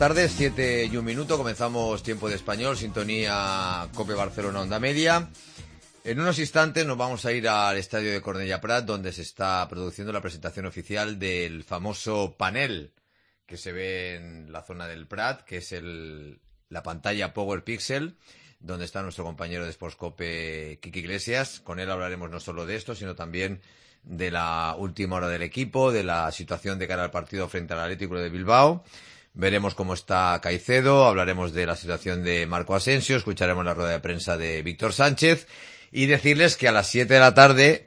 tardes, 7:01, comenzamos Tiempo de Español, sintonía COPE Barcelona Onda Media. En unos instantes nos vamos a ir al estadio de Cornellà Prat, donde se está produciendo la presentación oficial del famoso panel que se ve en la zona del Prat, que es la pantalla Power Pixel, donde está nuestro compañero de Sports Cope, Quique Iglesias. Con él hablaremos no solo de esto, sino también de la última hora del equipo, de la situación de cara al partido frente al Atlético de Bilbao. Veremos cómo está Caicedo, hablaremos de la situación de Marco Asensio, escucharemos la rueda de prensa de Víctor Sánchez y decirles que a las 7 de la tarde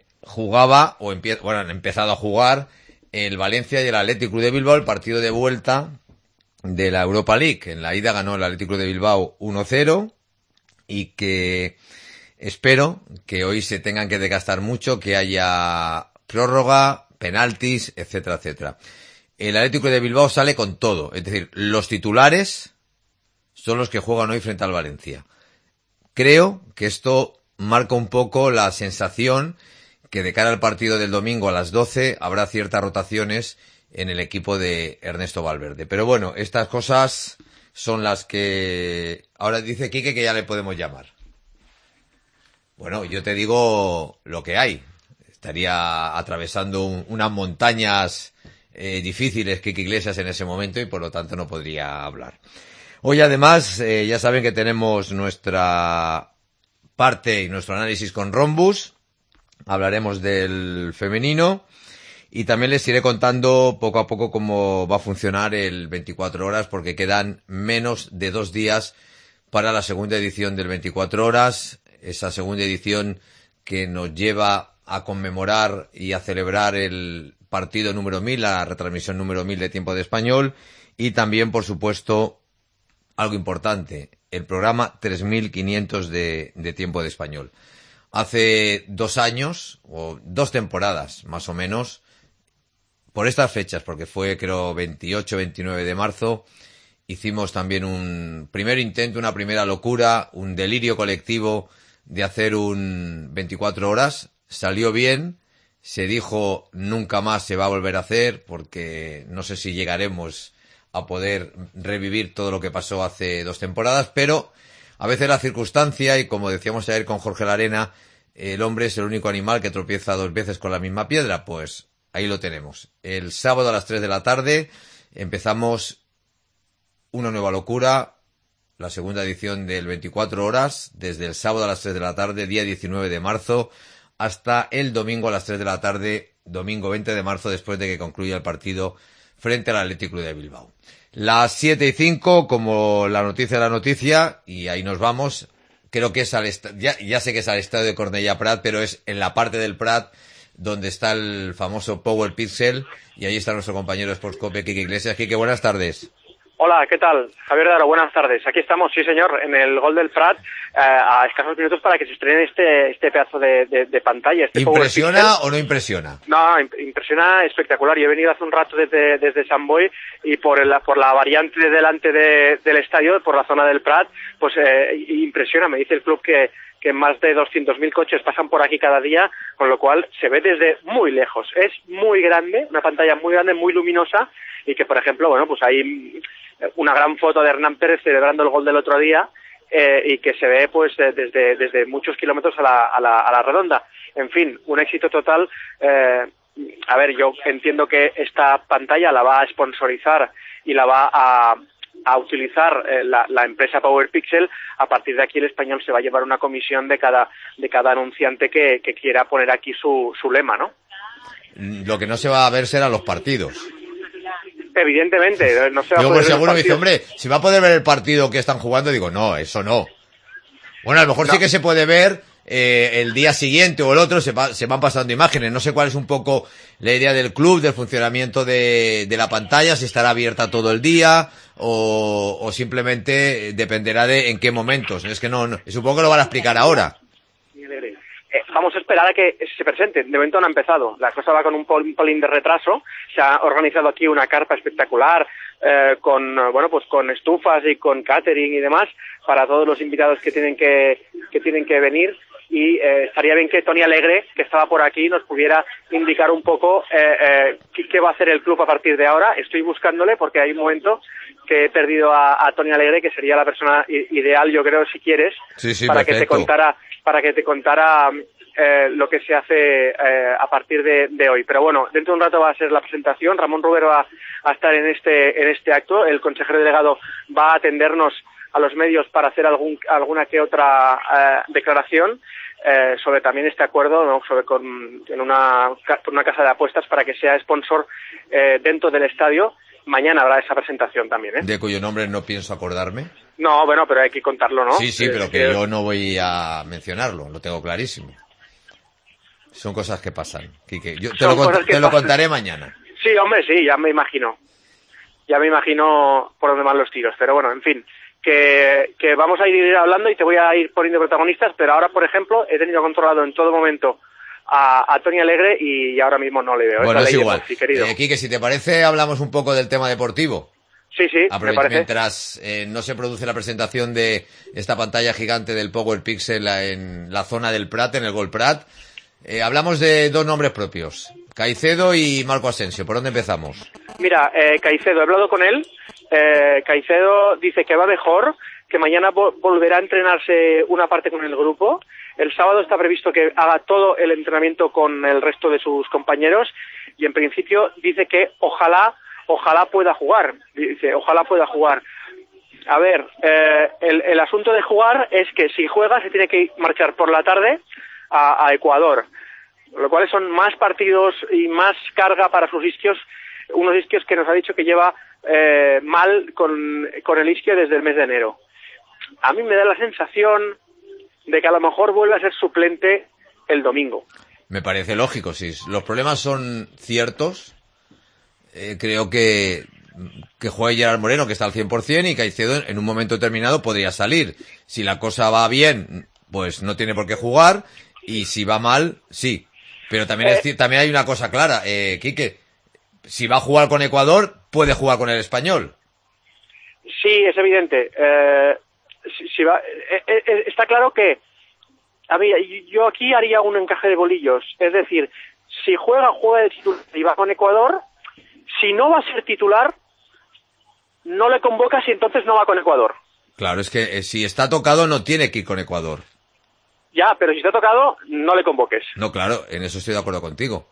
han empezado a jugar el Valencia y el Atlético de Bilbao, el partido de vuelta de la Europa League. En la ida ganó el Atlético de Bilbao 1-0 y que espero que hoy se tengan que desgastar mucho, que haya prórroga, penaltis, etcétera, etcétera. El Atlético de Bilbao sale con todo, es decir, los titulares son los que juegan hoy frente al Valencia. Creo que esto marca un poco la sensación que de cara al partido del domingo a las 12 habrá ciertas rotaciones en el equipo de Ernesto Valverde. Pero bueno, estas cosas son las que ahora dice Quique que ya le podemos llamar. Bueno, yo te digo lo que hay. Estaría atravesando unas montañas difíciles Quique Iglesias en ese momento y por lo tanto no podría hablar. Hoy además ya saben que tenemos nuestra parte y nuestro análisis con Rhombus. Hablaremos del femenino y también les iré contando poco a poco cómo va a funcionar el 24 horas, porque quedan menos de 2 días para la segunda edición del 24 horas, esa segunda edición que nos lleva a conmemorar y a celebrar el partido número 1000, la retransmisión número 1000 de Tiempo de Español, y también, por supuesto, algo importante, el programa 3500 de Tiempo de Español. Hace 2 años, o 2 temporadas más o menos, por estas fechas, porque fue creo 28-29 de marzo, hicimos también un primer intento, una primera locura, un delirio colectivo de hacer un 24 horas. Salió bien, se dijo nunca más se va a volver a hacer, porque no sé si llegaremos a poder revivir todo lo que pasó hace 2 temporadas, pero a veces la circunstancia, y como decíamos ayer con Jorge Larena, el hombre es el único animal que tropieza 2 veces con la misma piedra. Pues ahí lo tenemos. El sábado a las 3 de la tarde empezamos una nueva locura, la segunda edición del 24 horas, desde el sábado a las 3 de la tarde, día 19 de marzo, hasta el domingo a las 3 de la tarde, domingo 20 de marzo, después de que concluya el partido frente al Atlético de Bilbao. Las 7:05, como la noticia de la noticia, y ahí nos vamos. Creo que es ya sé que es al estadio de Cornellà Prat, pero es en la parte del Prat donde está el famoso Power Pixel, y ahí está nuestro compañero de Sports Cope, Quique Iglesias. Quique, buenas tardes. Hola, ¿qué tal? Javier Daro, buenas tardes. Aquí estamos, sí señor, en el gol del Prat, a escasos minutos para que se estrene este pedazo de pantalla. ¿Impresiona o no impresiona? No, impresiona espectacular. Yo he venido hace un rato desde Sant Boi y por la variante de delante del estadio, por la zona del Prat, pues impresiona. Me dice el club que más de 200.000 coches pasan por aquí cada día, con lo cual se ve desde muy lejos. Es muy grande, una pantalla muy grande, muy luminosa, y que, por ejemplo, bueno, pues hay una gran foto de Hernán Pérez celebrando el gol del otro día, y que se ve pues desde muchos kilómetros a la redonda. En fin, un éxito total. A ver, yo entiendo que esta pantalla la va a sponsorizar y la va a utilizar la empresa Power Pixel. A partir de aquí el español se va a llevar una comisión de cada anunciante que quiera poner aquí su lema, ¿no? Lo que no se va a ver serán los partidos. Evidentemente, no se va a yo poder por ver seguro el me dice, hombre, si va a poder ver el partido que están jugando, digo, no, eso no. Bueno, a lo mejor sí que se puede ver el día siguiente o el otro, se van pasando imágenes. No sé cuál es un poco la idea del club, del funcionamiento de la pantalla, si estará abierta todo el día o simplemente dependerá de en qué momentos. Es que no, supongo que lo van a explicar ahora. Vamos a esperar a que se presente. De momento no ha empezado. La cosa va con un pelín de retraso. Se ha organizado aquí una carpa espectacular con estufas y con catering y demás para todos los invitados que tienen que venir. y estaría bien que Tony Alegre, que estaba por aquí, nos pudiera indicar un poco qué va a hacer el club a partir de ahora. Estoy buscándole porque hay un momento que he perdido a Tony Alegre, que sería la persona ideal, yo creo, si quieres, Sí, para perfecto. que te contara lo que se hace a partir de hoy. Pero bueno, dentro de un rato va a ser la presentación. Ramón Rubero va a estar en este acto. El consejero delegado va a atendernos a los medios para hacer alguna que otra declaración sobre también este acuerdo, ¿no? Por una casa de apuestas para que sea sponsor dentro del estadio. Mañana habrá esa presentación también, ¿eh? De cuyo nombre no pienso acordarme. No, bueno, pero hay que contarlo, ¿no? Sí, pero que yo no voy a mencionarlo, lo tengo clarísimo. Son cosas que pasan, Quique. Yo te lo contaré mañana. Sí, hombre, sí, ya me imagino. Ya me imagino por dónde van los tiros. Pero bueno, en fin, que vamos a ir hablando y te voy a ir poniendo protagonistas, pero ahora, por ejemplo, he tenido controlado en todo momento a Tony Alegre y ahora mismo no le veo. Bueno, es igual. Querido. Quique, si te parece, hablamos un poco del tema deportivo. Sí, me parece. Mientras no se produce la presentación de esta pantalla gigante del Power Pixel en la zona del Prat, en el Gol Prat, hablamos de dos nombres propios, Caicedo y Marco Asensio. ¿Por dónde empezamos? Mira, Caicedo, he hablado con él. Caicedo dice que va mejor, que mañana volverá a entrenarse una parte con el grupo. El sábado está previsto que haga todo el entrenamiento con el resto de sus compañeros y en principio dice que ojalá pueda jugar. Dice, ojalá pueda jugar. A ver, el asunto de jugar es que si juega se tiene que marchar por la tarde a Ecuador, lo cual son más partidos y más carga para sus isquios, unos isquios que nos ha dicho que lleva mal con el isquio desde el mes de enero. A mí me da la sensación de que a lo mejor vuelve a ser suplente el domingo. Me parece lógico, si los problemas son ciertos, creo que juegue Gerard Moreno, que está al 100%, y Caicedo en un momento determinado podría salir. Si la cosa va bien, pues no tiene por qué jugar, y si va mal, sí. Pero también también hay una cosa clara, Quique, si va a jugar con Ecuador, puede jugar con el Español. Sí, es evidente. Está claro que yo aquí haría un encaje de bolillos. Es decir, si juega de titular y va con Ecuador, si no va a ser titular, no le convocas y entonces no va con Ecuador. Claro, es que si está tocado no tiene que ir con Ecuador. Ya, pero si está tocado, no le convoques. No, claro, en eso estoy de acuerdo contigo.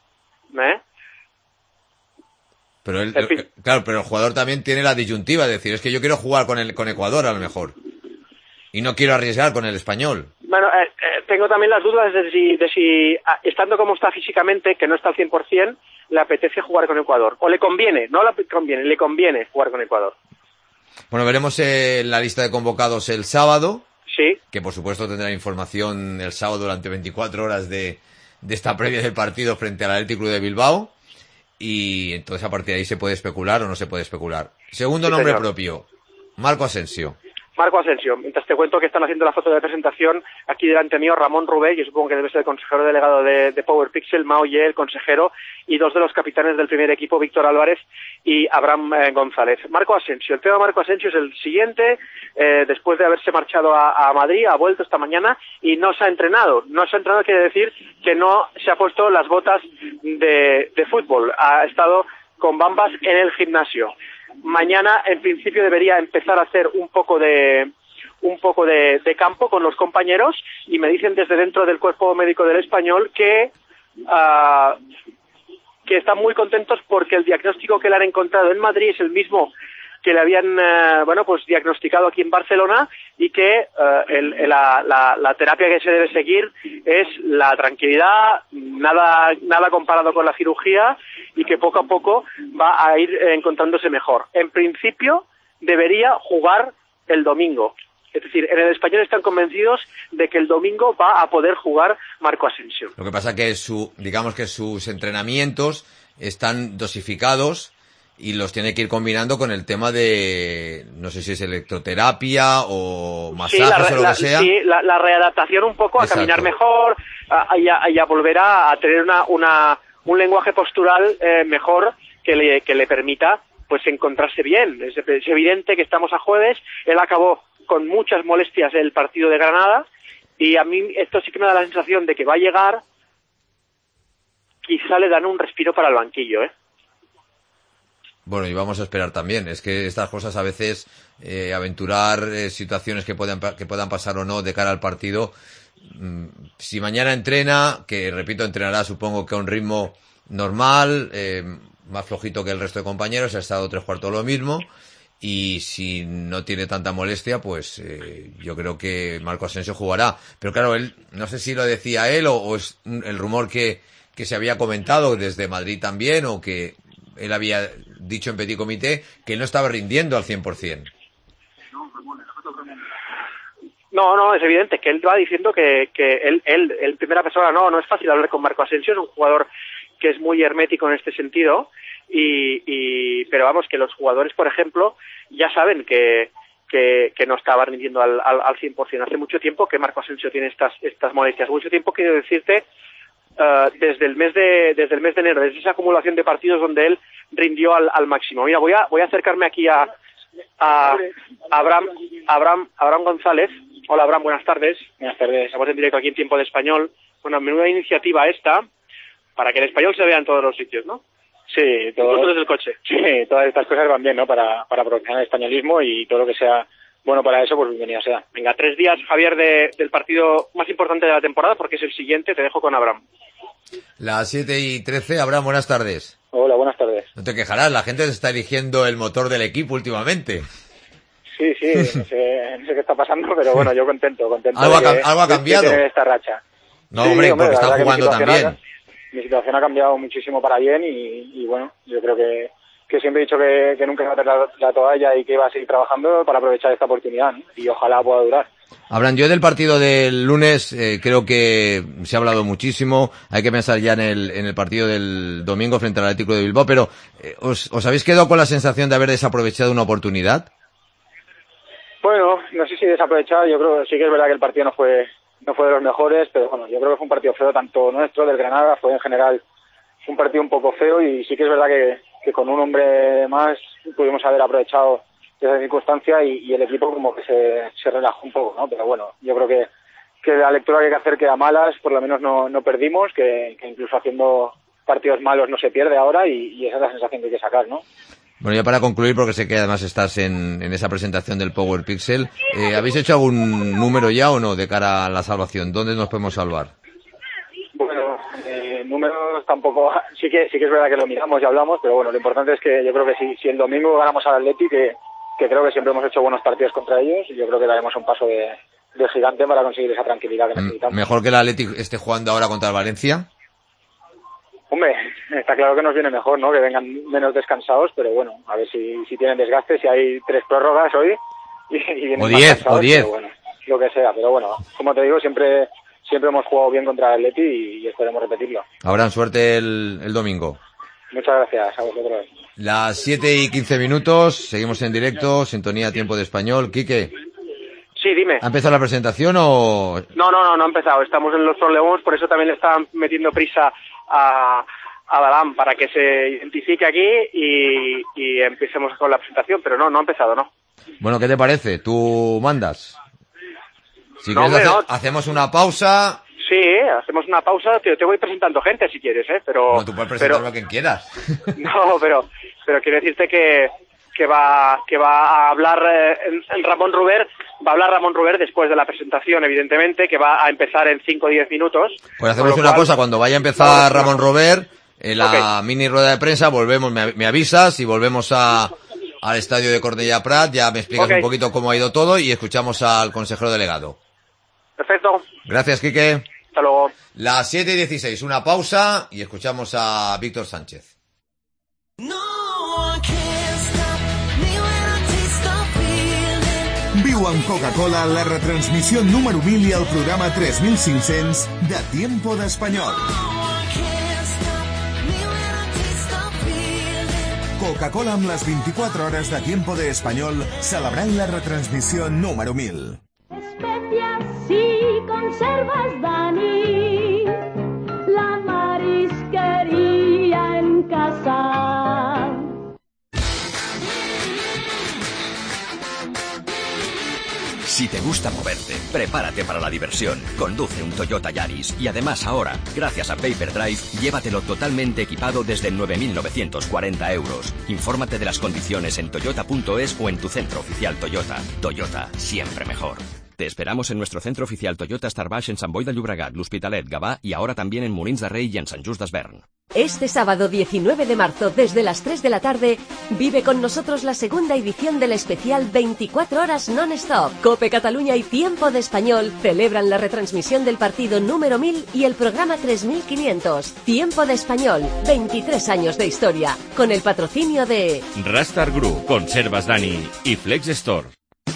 Pero claro, pero el jugador también tiene la disyuntiva, es decir, es que yo quiero jugar con Ecuador a lo mejor. Y no quiero arriesgar con el Español. Bueno, tengo también las dudas de si estando como está físicamente, que no está al 100%, le apetece jugar con Ecuador. O le conviene, no le conviene, le conviene jugar con Ecuador. Bueno, veremos la lista de convocados el sábado. Sí. Que por supuesto tendrá información el sábado durante 24 horas de esta previa del partido frente al Athletic Club de Bilbao. Y entonces a partir de ahí se puede especular o no se puede especular. Segundo nombre propio, Marco Asensio. Marco Asensio, mientras te cuento que están haciendo la foto de presentación aquí delante mío, Ramón Rubé, yo supongo que debe ser el consejero delegado de Power Pixel, Mao Ye, el consejero, y dos de los capitanes del primer equipo, Víctor Álvarez y Abraham González. Marco Asensio, el tema de Marco Asensio es el siguiente, después de haberse marchado a Madrid, ha vuelto esta mañana y no se ha entrenado. No se ha entrenado quiere decir que no se ha puesto las botas de fútbol, ha estado con bambas en el gimnasio. Mañana, en principio, debería empezar a hacer un poco de campo con los compañeros y me dicen desde dentro del cuerpo médico del Español que están muy contentos porque el diagnóstico que le han encontrado en Madrid es el mismo que le habían diagnosticado aquí en Barcelona y que la terapia que se debe seguir es la tranquilidad, nada comparado con la cirugía y que poco a poco va a ir encontrándose mejor. En principio debería jugar el domingo. Es decir, en el Español están convencidos de que el domingo va a poder jugar Marco Asensio. Lo que pasa es que sus entrenamientos están dosificados y los tiene que ir combinando con el tema de, no sé si es electroterapia o masajes o lo que sea. Sí, la readaptación un poco. Exacto. A caminar mejor, a volver a tener un lenguaje postural mejor que le permita pues encontrarse bien. Es evidente que estamos a jueves, él acabó con muchas molestias el partido de Granada Y a mí esto sí que me da la sensación de que va a llegar, quizá le dan un respiro para el banquillo, ¿eh? Bueno, y vamos a esperar también. Es que estas cosas a veces, aventurar situaciones que puedan pasar o no de cara al partido. Si mañana entrena, que repito, entrenará supongo que a un ritmo normal, más flojito que el resto de compañeros, ha estado 3/4 lo mismo. Y si no tiene tanta molestia, pues yo creo que Marco Asensio jugará. Pero claro, él, no sé si lo decía él o es el rumor que se había comentado desde Madrid también, o que él había dicho en Petit Comité que él no estaba rindiendo al 100%. No, es evidente que él va diciendo que él primera persona, no es fácil hablar con Marco Asensio, es un jugador que es muy hermético en este sentido, pero vamos, que los jugadores, por ejemplo, ya saben que no estaba rindiendo al 100%. Hace mucho tiempo que Marco Asensio tiene estas molestias, mucho tiempo, quiero decirte, desde el mes de enero, desde esa acumulación de partidos donde él rindió al máximo. Mira, voy a acercarme aquí a Abraham González. Hola, Abraham, buenas tardes. Buenas tardes. Estamos en directo aquí en Tiempo de Español. Bueno, menuda iniciativa esta, para que el español se vea en todos los sitios, ¿no? Sí, incluso desde el coche. Sí, todas estas cosas van bien, ¿no? Para aprovechar el españolismo, y todo lo que sea bueno para eso, pues bienvenido sea. Venga, 3 días, Javier, del partido más importante de la temporada, porque es el siguiente. Te dejo con Abraham. Las 7:13, Abraham, buenas tardes. Hola, buenas tardes. No te quejarás, la gente se está eligiendo el motor del equipo últimamente. Sí, no sé qué está pasando, pero bueno, yo contento. ¿Algo ha cambiado? De esta racha. No, sí, hombre, porque está jugando también. Mi situación ha cambiado muchísimo para bien, y bueno, yo creo que siempre he dicho que nunca iba a meter la toalla, y que iba a seguir trabajando para aprovechar esta oportunidad, ¿no? Y ojalá pueda durar. Abraham, yo del partido del lunes creo que se ha hablado muchísimo. Hay que pensar ya en el partido del domingo frente al Atlético de Bilbao, pero ¿os habéis quedado con la sensación de haber desaprovechado una oportunidad? Bueno, no sé si desaprovechado. Yo creo que sí que es verdad que el partido no fue de los mejores, pero bueno, yo creo que fue un partido feo, tanto nuestro, del Granada, fue en general un partido un poco feo, y sí que es verdad que con un hombre más pudimos haber aprovechado esa circunstancia, y el equipo como que se relajó un poco, ¿no? Pero bueno, yo creo que la lectura que hay que hacer, que a malas por lo menos no perdimos, que incluso haciendo partidos malos no se pierde ahora, y esa es la sensación que hay que sacar, ¿no? Bueno, ya para concluir, porque sé que además estás en esa presentación del Power Pixel, ¿habéis hecho algún número ya o no de cara a la salvación? ¿Dónde nos podemos salvar? Bueno, números tampoco, sí que es verdad que lo miramos y hablamos, pero bueno, lo importante es que yo creo que si el domingo ganamos al Atleti, que creo que siempre hemos hecho buenos partidos contra ellos, y yo creo que daremos un paso de gigante para conseguir esa tranquilidad que necesitamos. ¿Mejor que el Atleti esté jugando ahora contra el Valencia? Hombre, está claro que nos viene mejor, ¿no? Que vengan menos descansados, pero bueno, a ver si tienen desgaste, si hay 3 prórrogas hoy y vienen o 10, o 10. Bueno, lo que sea, pero bueno, como te digo, siempre hemos jugado bien contra el Atleti, y esperemos repetirlo. Habrán suerte el domingo. Muchas gracias a vosotros. Las 7:15, seguimos en directo, sintonía Tiempo de Español. Quique. Sí, dime. ¿Ha empezado la presentación o...? No ha empezado. Estamos en los problemas, por eso también le estaban metiendo prisa a Abraham para que se identifique aquí y empecemos con la presentación, pero no ha empezado, ¿no? Bueno, ¿qué te parece? ¿Tú mandas? Si no, quieres hombre, hacemos una pausa. Sí, hacemos una pausa, te voy presentando gente si quieres, pero... No, tú puedes presentarlo a quien quieras. No, pero quiero decirte que va a hablar Ramón Ruber. Va a hablar Ramón Ruber después de la presentación, evidentemente, que va a empezar en 5 o 10 minutos. Pues hacemos una cosa, cuando vaya a empezar Ramón Ruber, en la mini rueda de prensa, volvemos, me avisas y volvemos al estadio de Cornellà Prat, ya me explicas un poquito cómo ha ido todo y escuchamos al consejero delegado. Perfecto. Gracias, Quique. Hasta luego. Las 7:16, una pausa y escuchamos a Víctor Sánchez. Viu amb Coca-Cola la retransmissió número 1000 i el programa 3500 de Tiempo de Español. Coca-Cola amb les 24 hores de Tiempo de Español celebrant la retransmissió número 1000. Especias y conservas, Dani, la marisquería en casa. Si te gusta moverte, prepárate para la diversión. Conduce un Toyota Yaris y además ahora, gracias a Payperdrive, llévatelo totalmente equipado desde 9.940 euros. Infórmate de las condiciones en toyota.es o en tu centro oficial Toyota. Toyota, siempre mejor. Te esperamos en nuestro centro oficial Toyota Starbaix en Sant Boi de Llobregat, l'Hospitalet, Gavà y ahora también en Molins de Rei y en Sant Just Desvern. Este sábado 19 de marzo, desde las 3 de la tarde, vive con nosotros la segunda edición del especial 24 horas non-stop. COPE Cataluña y Tiempo de Español celebran la retransmisión del partido número 1000 y el programa 3500. Tiempo de Español, 23 años de historia, con el patrocinio de Rastar Group, Conservas Dani y Flex Store.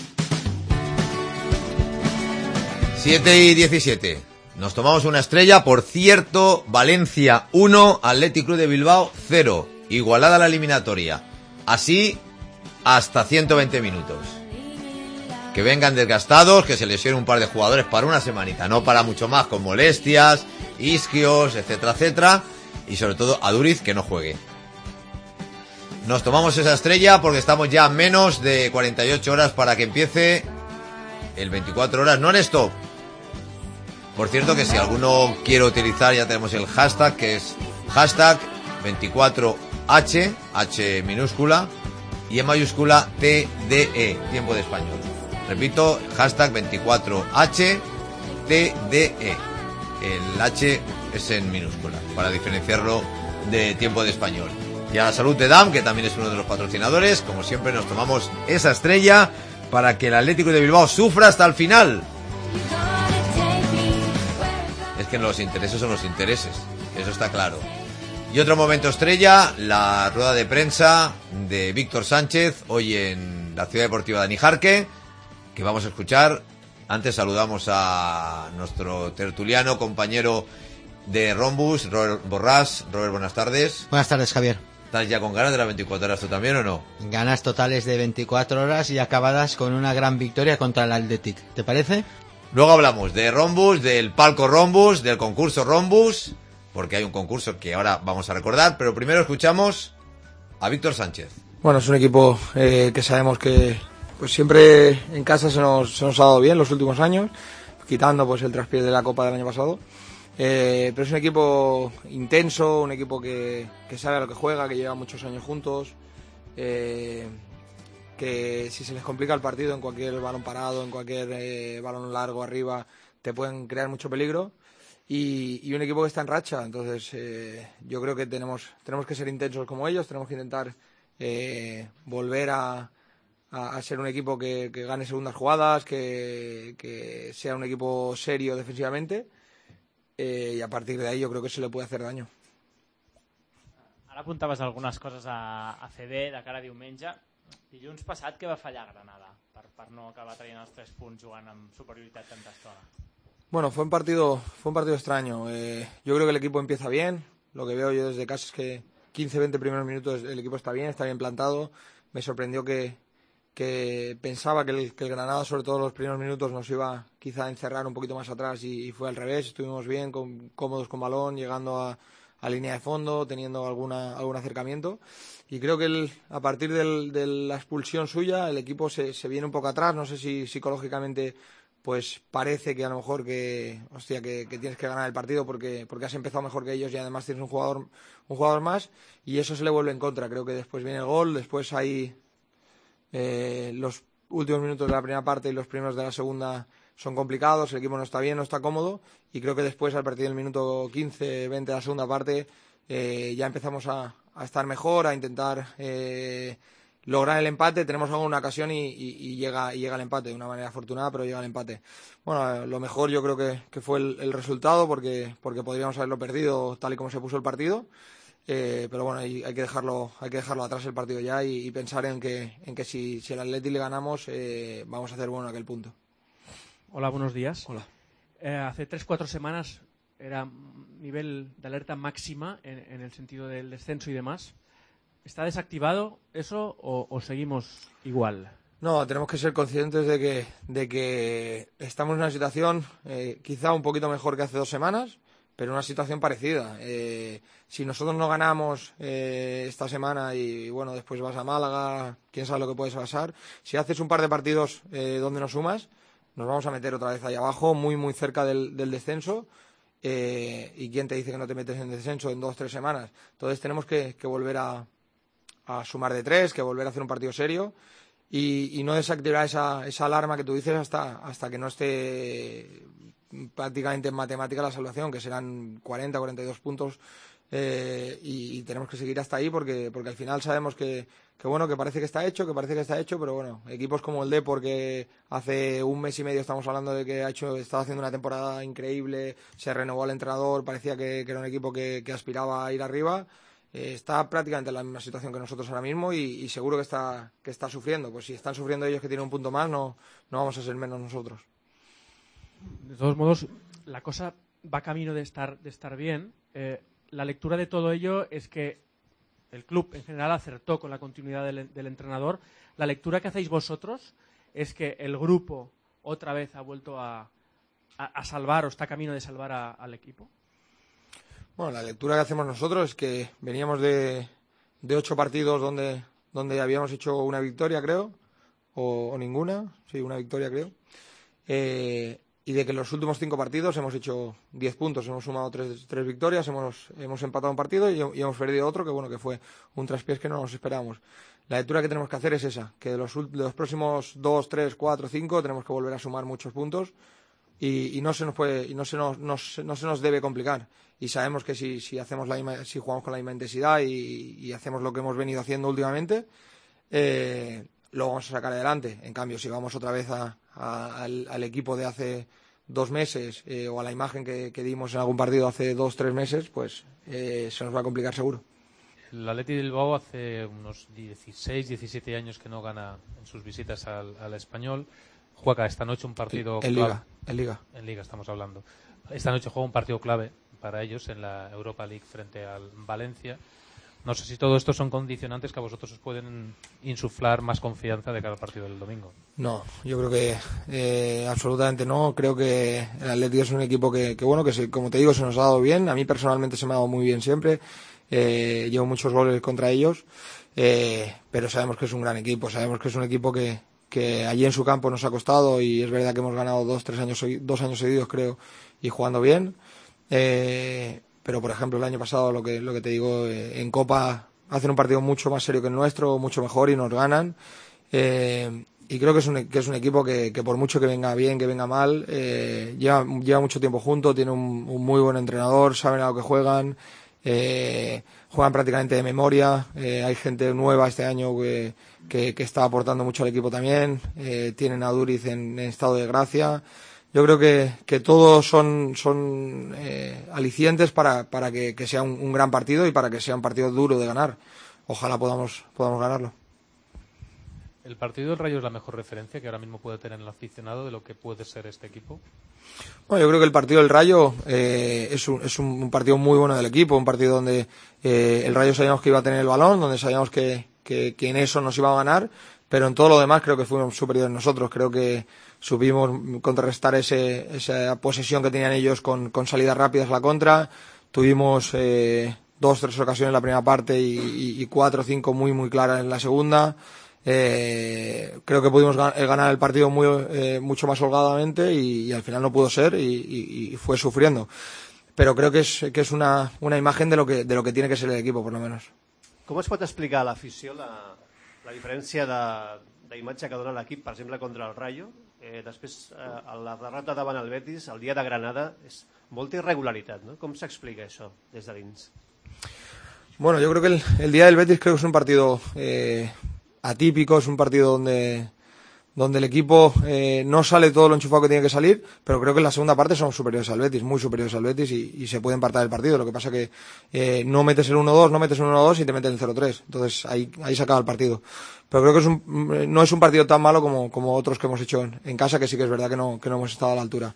7:17. Nos tomamos una estrella. Por cierto, Valencia 1, Athletic Club de Bilbao 0. Igualada la eliminatoria. Así hasta 120 minutos. Que vengan desgastados, que se lesionen un par de jugadores para una semanita, no para mucho más, con molestias, isquios, etcétera, etcétera. Y sobre todo a Duriz, que no juegue. Nos tomamos esa estrella porque estamos ya a menos de 48 horas para que empiece el 24 horas non-stop. Por cierto, que si alguno quiere utilizar, ya tenemos el hashtag, que es hashtag 24H, H minúscula, y en mayúscula TDE, Tiempo de Español. Repito, hashtag 24H, TDE. El H es en minúscula, para diferenciarlo de Tiempo de Español. Y a la salud de Dam, que también es uno de los patrocinadores, como siempre nos tomamos esa estrella para que el Atlético de Bilbao sufra hasta el final. Es que los intereses son los intereses, eso está claro. Y otro momento estrella, la rueda de prensa de Víctor Sánchez, hoy en la Ciudad Deportiva de Anijarque, que vamos a escuchar. Antes saludamos a nuestro tertuliano, compañero de Rombus, Robert Borràs. Robert, buenas tardes. Buenas tardes, Javier. ¿Estás ya con ganas de las 24 horas tú también o no? Ganas totales de 24 horas y acabadas con una gran victoria contra el Athletic. ¿Te parece? Luego hablamos de Rombus, del palco Rombus, del concurso Rombus, porque hay un concurso que ahora vamos a recordar, pero primero escuchamos a Víctor Sánchez. Bueno, es un equipo que sabemos que pues siempre en casa se nos ha dado bien los últimos años, quitando pues el traspié de la Copa del año pasado. Pero es un equipo intenso, un equipo que sabe a lo que juega, que lleva muchos años juntos, que si se les complica el partido en cualquier balón parado, en cualquier balón largo arriba, te pueden crear mucho peligro. Y un equipo que está en racha, entonces yo creo que tenemos que ser intensos como ellos, tenemos que intentar volver a ser un equipo que gane segundas jugadas, que sea un equipo serio defensivamente. I a partir d'ahí jo crec que se li pot fer daño. Ara apuntaves algunes coses a CD de cara a diumenge. Dilluns passat que va fallar Granada per no acabar traient els 3 punts jugant amb superioritat tanta estona. Bueno, fue un partido extraño. Yo creo que el equipo empieza bien. Lo que veo yo desde casa es que 15-20 primeros minutos el equipo está bien plantado. Me sorprendió que pensaba que el Granada, sobre todo en los primeros minutos, nos iba quizá a encerrar un poquito más atrás y fue al revés. Estuvimos bien, cómodos con balón, llegando a línea de fondo, teniendo algún acercamiento. Y creo que a partir de la expulsión suya, el equipo se viene un poco atrás. No sé si psicológicamente pues parece que a lo mejor que tienes que ganar el partido porque has empezado mejor que ellos y además tienes un jugador más, y eso se le vuelve en contra. Creo que después viene el gol, después hay los últimos minutos de la primera parte y los primeros de la segunda son complicados, el equipo no está bien, no está cómodo, y creo que después, a partir del minuto 15-20 de la segunda parte, ya empezamos a estar mejor, a intentar lograr el empate. Tenemos alguna ocasión y llega el empate, de una manera afortunada, pero llega el empate. Bueno, lo mejor yo creo que fue el resultado, porque podríamos haberlo perdido tal y como se puso el partido. Pero bueno, hay que dejarlo atrás el partido ya y pensar en que si el Atleti le ganamos, vamos a hacer bueno aquel punto. Hola, buenos días. Hola. Hace 3-4 semanas era nivel de alerta máxima en el sentido del descenso y demás. ¿Está desactivado eso o seguimos igual? No, tenemos que ser conscientes de que estamos en una situación quizá un poquito mejor que hace 2 semanas, pero una situación parecida. Si nosotros no ganamos esta semana y bueno, después vas a Málaga, quién sabe lo que puedes pasar. Si haces un par de partidos donde no sumas, nos vamos a meter otra vez ahí abajo, muy muy cerca del descenso. ¿Y quién te dice que no te metes en descenso en 2-3 semanas? Entonces tenemos que volver a sumar de 3, que volver a hacer un partido serio y no desactivar esa alarma que tú dices hasta que no esté prácticamente en matemática la salvación, que serán 40-42 puntos, y tenemos que seguir hasta ahí porque al final sabemos que parece que está hecho, pero bueno, equipos como el Depor, que hace un mes y medio estamos hablando de que estaba haciendo una temporada increíble, se renovó el entrenador, parecía que era un equipo que aspiraba a ir arriba, está prácticamente en la misma situación que nosotros ahora mismo y seguro que está sufriendo. Pues si están sufriendo ellos, que tienen un punto más, no vamos a ser menos nosotros. De todos modos, la cosa va camino de estar bien. La lectura de todo ello es que el club en general acertó con la continuidad del entrenador. La lectura que hacéis vosotros es que el grupo otra vez ha vuelto a salvar, o está camino de salvar al equipo. Bueno, la lectura que hacemos nosotros es que veníamos de 8 partidos donde habíamos hecho una victoria, creo, o ninguna, sí, una victoria, creo. Y de que en los últimos 5 partidos hemos hecho 10 puntos, hemos sumado 3 victorias, hemos empatado un partido y hemos perdido otro, que fue un traspiés que no nos esperábamos. La lectura que tenemos que hacer es esa, que de los próximos 2, 3, 4, 5 tenemos que volver a sumar muchos puntos y no se nos debe complicar. Y sabemos que si jugamos con la misma intensidad y hacemos lo que hemos venido haciendo últimamente, lo vamos a sacar adelante. En cambio, si vamos otra vez al equipo de hace 2 meses o a la imagen que dimos en algún partido hace 2-3 meses, pues se nos va a complicar seguro. El Athletic de Bilbao hace unos 16-17 años que no gana en sus visitas al Español. Juega esta noche un partido en clave. Liga. En Liga estamos hablando. Esta noche juega un partido clave para ellos en la Europa League frente al Valencia. No sé si todo esto son condicionantes que a vosotros os pueden insuflar más confianza de cara al partido del domingo. No, yo creo que absolutamente no. Creo que el Athletic es un equipo que como te digo, se nos ha dado bien. A mí personalmente se me ha dado muy bien siempre. Llevo muchos goles contra ellos, pero sabemos que es un gran equipo. Sabemos que es un equipo que allí en su campo nos ha costado y es verdad que hemos ganado 2 años seguidos, creo, y jugando bien. Pero, por ejemplo, el año pasado, lo que te digo, en Copa hacen un partido mucho más serio que el nuestro, mucho mejor y nos ganan. Y creo que es un equipo que por mucho que venga bien, que venga mal, lleva mucho tiempo junto, tiene un muy buen entrenador, saben a lo que juegan, juegan prácticamente de memoria. Hay gente nueva este año que está aportando mucho al equipo también. Tienen a Duriz en estado de gracia. Yo creo que todos son alicientes para que sea un gran partido y para que sea un partido duro de ganar. Ojalá podamos ganarlo. ¿El partido del Rayo es la mejor referencia que ahora mismo puede tener el aficionado de lo que puede ser este equipo? Bueno, yo creo que el partido del Rayo es un partido muy bueno del equipo, un partido donde el Rayo sabíamos que iba a tener el balón, donde sabíamos que en eso nos iba a ganar, pero en todo lo demás creo que fuimos superiores nosotros. Creo que supimos contrarrestar esa posesión que tenían ellos con salidas rápidas a la contra. Tuvimos 2-3 ocasiones en la primera parte y 4 o 5 muy muy claras en la segunda. Creo que pudimos ganar el partido mucho más holgadamente y al final no pudo ser y fue sufriendo. Pero creo que es una imagen de lo que tiene que ser el equipo, por lo menos. Com es pot explicar a l'afició la diferència d'imatge que dona l'equip, per exemple, contra el Rayo? Després, la derrota davant el Betis, el dia de Granada, és molta irregularitat, ¿no? Com s'explica això des de dins? Bueno, yo creo que el día del Betis creo que es un partido atípico, es un partido donde el equipo no sale todo lo enchufado que tiene que salir, pero creo que en la segunda parte somos superiores al Betis, muy superiores al Betis y se puede empatar el partido. Lo que pasa que no metes el 1-2 y te meten el 0-3, entonces ahí se acaba el partido. Pero creo que no es un partido tan malo como otros que hemos hecho en casa, que sí que es verdad que no hemos estado a la altura.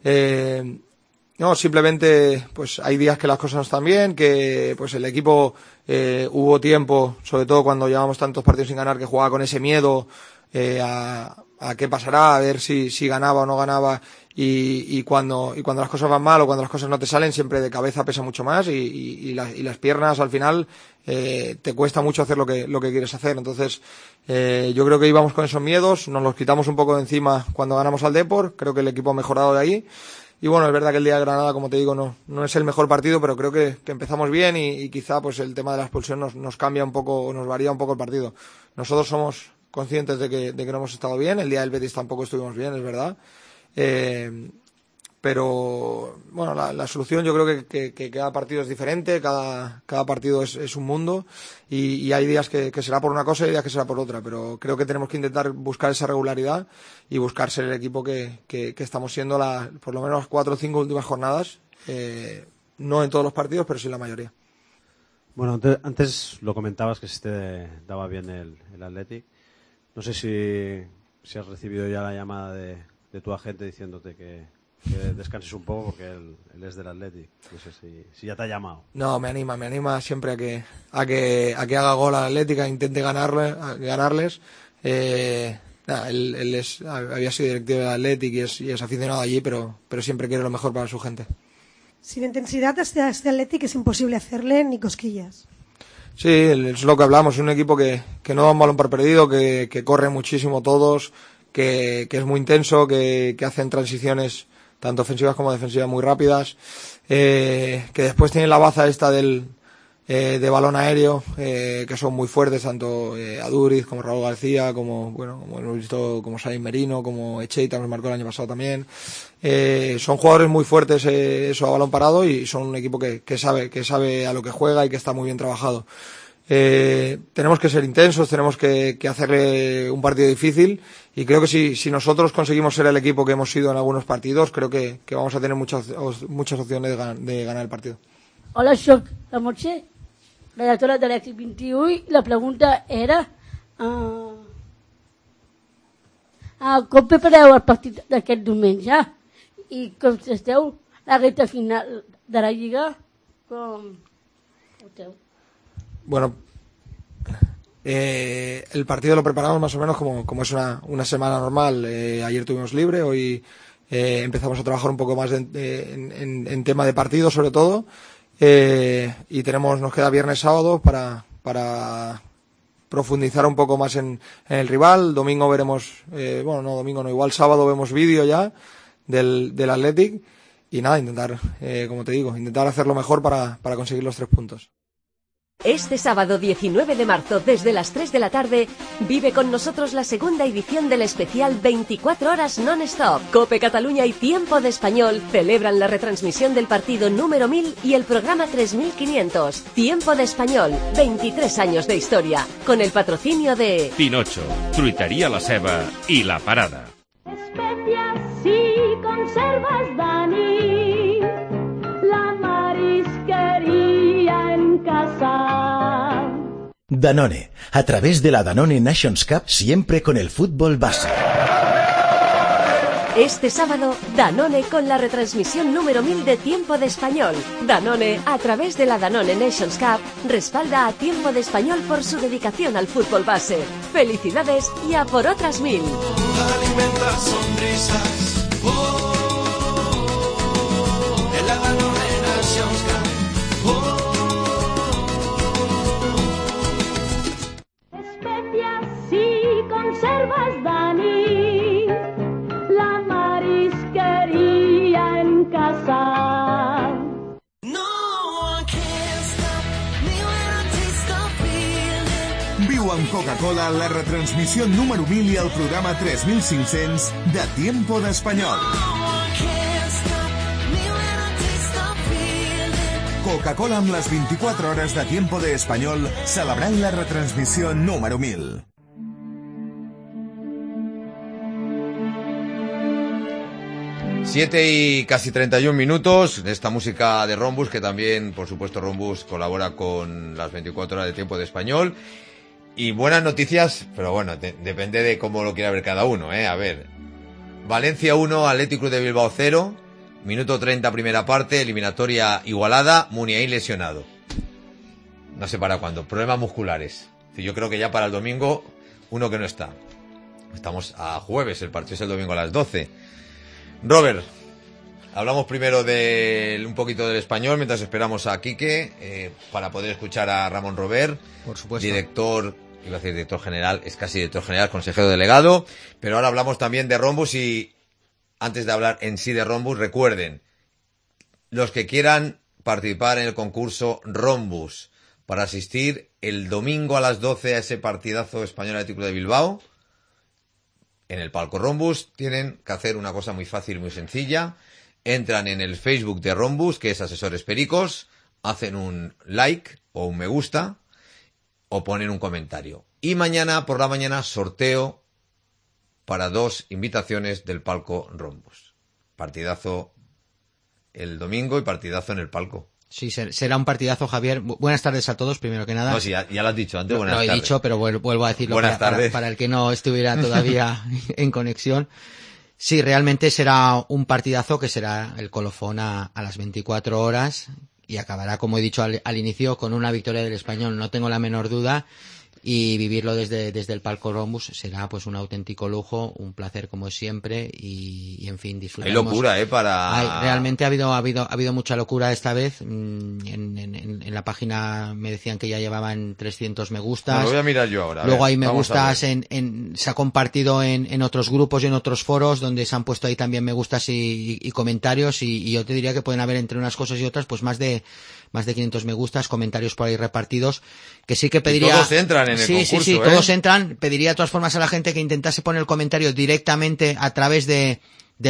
No, simplemente pues hay días que las cosas no están bien, que pues el equipo hubo tiempo, sobre todo cuando llevamos tantos partidos sin ganar, que jugaba con ese miedo a qué pasará, a ver si ganaba o no ganaba, y cuando las cosas van mal o cuando las cosas no te salen, siempre de cabeza pesa mucho más y las piernas al final te cuesta mucho hacer lo que quieres hacer. Entonces yo creo que íbamos con esos miedos, nos los quitamos un poco de encima cuando ganamos al Depor, creo que el equipo ha mejorado de ahí. Y bueno, es verdad que el día de Granada, como te digo, no es el mejor partido, pero creo que empezamos bien y quizá pues el tema de la expulsión nos cambia un poco, nos varía un poco el partido. Nosotros somos conscientes de que no hemos estado bien, el día del Betis tampoco estuvimos bien, es verdad. Pero bueno, la solución yo creo que cada partido es diferente, cada partido es un mundo y hay días que será por una cosa y días que será por otra, pero creo que tenemos que intentar buscar esa regularidad y buscar ser el equipo que estamos siendo por lo menos las 4 o 5 últimas jornadas, no en todos los partidos, pero sí en la mayoría. Bueno, antes lo comentabas que se te daba bien el Athletic. No sé si has recibido ya la llamada de tu agente diciéndote que descanses un poco porque él es del Athletic. No sé si ya te ha llamado. No, me anima siempre a que haga gol al Athletic, a intente ganarles. Él había sido directivo del Athletic y es aficionado allí, pero siempre quiere lo mejor para su gente. Sin intensidad a este Athletic es imposible hacerle ni cosquillas. Sí, es lo que hablamos, es un equipo que no da un balón por perdido, que corre muchísimo todos, que es muy intenso, que hacen transiciones tanto ofensivas como defensivas muy rápidas, que después tienen la baza esta de balón aéreo, que son muy fuertes, tanto Aduriz como Raúl García, como hemos visto, como Sain Merino, como Echeita, nos marcó el año pasado también. Son jugadores muy fuertes, eso a balón parado, y son un equipo que sabe a lo que juega y que está muy bien trabajado. Tenemos que ser intensos, tenemos que hacerle un partido difícil, y creo que si nosotros conseguimos ser el equipo que hemos sido en algunos partidos, creo que vamos a tener muchas opciones de ganar el partido. Hola, soc la Montse, redactora de l'Èxit 21, i la pregunta era com prepareu el partit d'aquest diumenge i com esteu la recta final de la Lliga, com esteu? Bueno, el partido lo preparamos más o menos como es una semana normal. Ayer tuvimos libre, hoy empezamos a trabajar un poco más en tema de partido sobre todo, y nos queda viernes sábado para profundizar un poco más en el rival. Domingo veremos, igual sábado vemos vídeo ya del Athletic, y nada, intentar, como te digo, intentar hacerlo mejor para conseguir los 3 puntos. Este sábado 19 de marzo, desde las 3 de la tarde, vive con nosotros la segunda edición del especial 24 horas non-stop. Cope Cataluña y Tiempo de Español celebran la retransmisión del partido número 1000 y el programa 3500. Tiempo de Español, 23 años de historia, con el patrocinio de Pinocho, Fruitería La Ceba y La Parada. Especias y conservas Dani, la marisquería en casa. Danone, a través de la Danone Nations Cup, siempre con el fútbol base. Este sábado, Danone con la retransmisión número 1000 de Tiempo de Español. Danone, a través de la Danone Nations Cup, respalda a Tiempo de Español por su dedicación al fútbol base. Felicidades y a por otras 1000. Alimenta sonrisas, en la Danone Nations Cup. Especias y conservas Dani, la marisquería en casa. Viu amb Coca-Cola la retransmissió número 1000 i el programa 3500 de Tiempo de Español. Coca-Cola amb les 24 hores de Tiempo de Español, celebrant la retransmissió número 1000. Siete y casi 31 minutos de esta música de Rombus, que también, por supuesto, Rombus colabora con las 24 horas de Tiempo de Español. Y buenas noticias, pero bueno, depende de cómo lo quiera ver cada uno, A ver, Valencia 1, Athletic Club de Bilbao 0, minuto 30 primera parte, eliminatoria igualada, Muniain lesionado. No sé para cuándo, problemas musculares. Yo creo que ya para el domingo, uno que no está. Estamos a jueves, el partido es el domingo a las 12. Robert, hablamos primero un poquito del Español mientras esperamos a Quique para poder escuchar a Ramón Robert, por supuesto, director, iba a decir director general, es casi director general, consejero delegado, pero ahora hablamos también de Rhombus y antes de hablar en sí de Rhombus, recuerden, los que quieran participar en el concurso Rhombus para asistir el domingo a las 12 a ese partidazo Español Atlético de Bilbao, en el palco Rhombus, tienen que hacer una cosa muy fácil y muy sencilla. Entran en el Facebook de Rhombus, que es Asesores Pericos, hacen un like o un me gusta o ponen un comentario. Y mañana por la mañana sorteo para 2 invitaciones del palco Rhombus. Partidazo el domingo y partidazo en el palco. Sí, será un partidazo, Javier. Buenas tardes a todos, primero que nada. No, sí, ya lo has dicho antes, buenas tardes. Lo he dicho, pero vuelvo a decirlo para el que no estuviera todavía en conexión. Sí, realmente será un partidazo que será el colofón a las 24 horas y acabará, como he dicho al inicio, con una victoria del Español, no tengo la menor duda. Y vivirlo desde el palco Rhombus será pues un auténtico lujo, un placer como siempre y en fin, disfrutaremos. Hay locura, realmente ha habido mucha locura esta vez. En la página me decían que ya llevaban 300 me gustas. Bueno, lo voy a mirar yo ahora. Luego hay me gustas se ha compartido en otros grupos y en otros foros donde se han puesto ahí también me gustas y comentarios y yo te diría que pueden haber entre unas cosas y otras pues más de 500 me gustas, comentarios por ahí repartidos, que sí que pediría... Y todos entran en el concurso, Sí, todos entran. Pediría de todas formas a la gente que intentase poner el comentario directamente a través de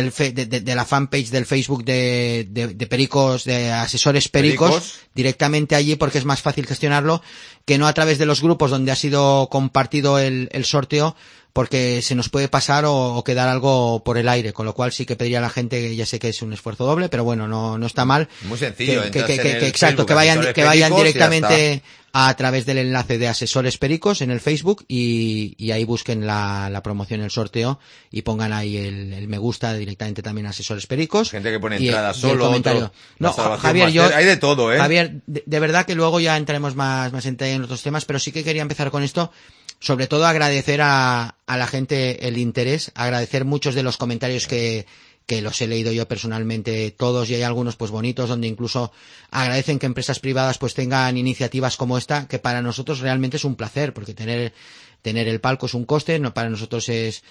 la fanpage del Facebook de Pericos, de Asesores Pericos, directamente allí porque es más fácil gestionarlo que no a través de los grupos donde ha sido compartido el sorteo, porque se nos puede pasar o quedar algo por el aire, con lo cual sí que pediría a la gente, que ya sé que es un esfuerzo doble, pero bueno, no está mal. Muy sencillo, exacto, que vayan directamente a través del enlace de Asesores Pericos en el Facebook y ahí busquen la promoción, el sorteo y pongan ahí el me gusta directamente también a Asesores Pericos. Gente que pone entrada solo, comentario. No, Javier, hay de todo, Javier, de verdad que luego ya entraremos más en detalle en otros temas, pero sí que quería empezar con esto. Sobre todo agradecer a la gente el interés, agradecer muchos de los comentarios que los he leído yo personalmente todos y hay algunos pues bonitos donde incluso agradecen que empresas privadas pues tengan iniciativas como esta, que para nosotros realmente es un placer porque tener el palco es un coste, no para nosotros es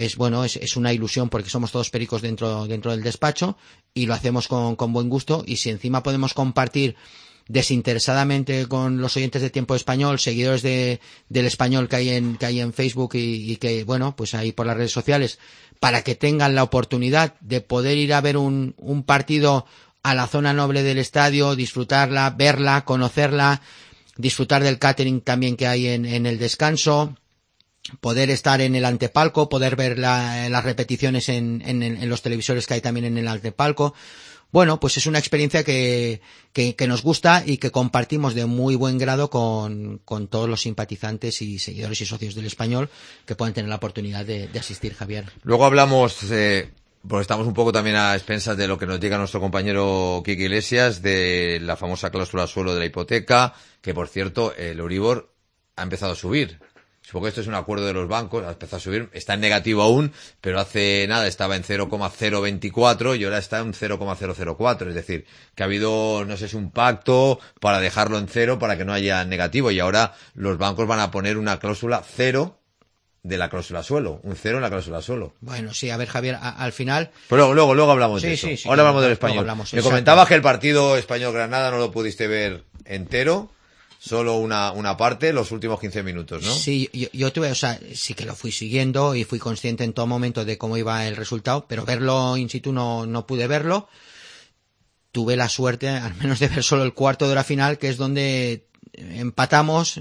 una ilusión porque somos todos pericos dentro del despacho y lo hacemos con buen gusto y si encima podemos compartir desinteresadamente con los oyentes de Tiempo Español, seguidores del Español que hay en Facebook y que, bueno, pues ahí por las redes sociales, para que tengan la oportunidad de poder ir a ver un partido a la zona noble del estadio, disfrutarla, verla, conocerla, disfrutar del catering también que hay en el descanso, poder estar en el antepalco, poder ver las repeticiones en los televisores que hay también en el antepalco. Bueno, pues es una experiencia que nos gusta y que compartimos de muy buen grado con todos los simpatizantes y seguidores y socios del Español que puedan tener la oportunidad de asistir, Javier. Luego hablamos, porque estamos un poco también a expensas de lo que nos diga nuestro compañero Quique Iglesias, de la famosa cláusula suelo de la hipoteca, que por cierto, el Euribor ha empezado a subir. Supongo que esto es un acuerdo de los bancos, ha empezado a subir, está en negativo aún, pero hace nada estaba en 0,024 y ahora está en 0,004, es decir, que ha habido, no sé si un pacto para dejarlo en cero para que no haya negativo y ahora los bancos van a poner una cláusula cero de la cláusula suelo, un cero en la cláusula suelo. Bueno, sí, a ver, Javier, al final... Pero luego hablamos de eso. Sí, ahora hablamos del Español. Me comentabas que el partido Español-Granada no lo pudiste ver entero. Solo una parte, los últimos 15 minutos, ¿no? Sí, yo sí que lo fui siguiendo y fui consciente en todo momento de cómo iba el resultado, pero verlo in situ no pude verlo. Tuve la suerte, al menos de ver solo el cuarto de hora final, que es donde empatamos.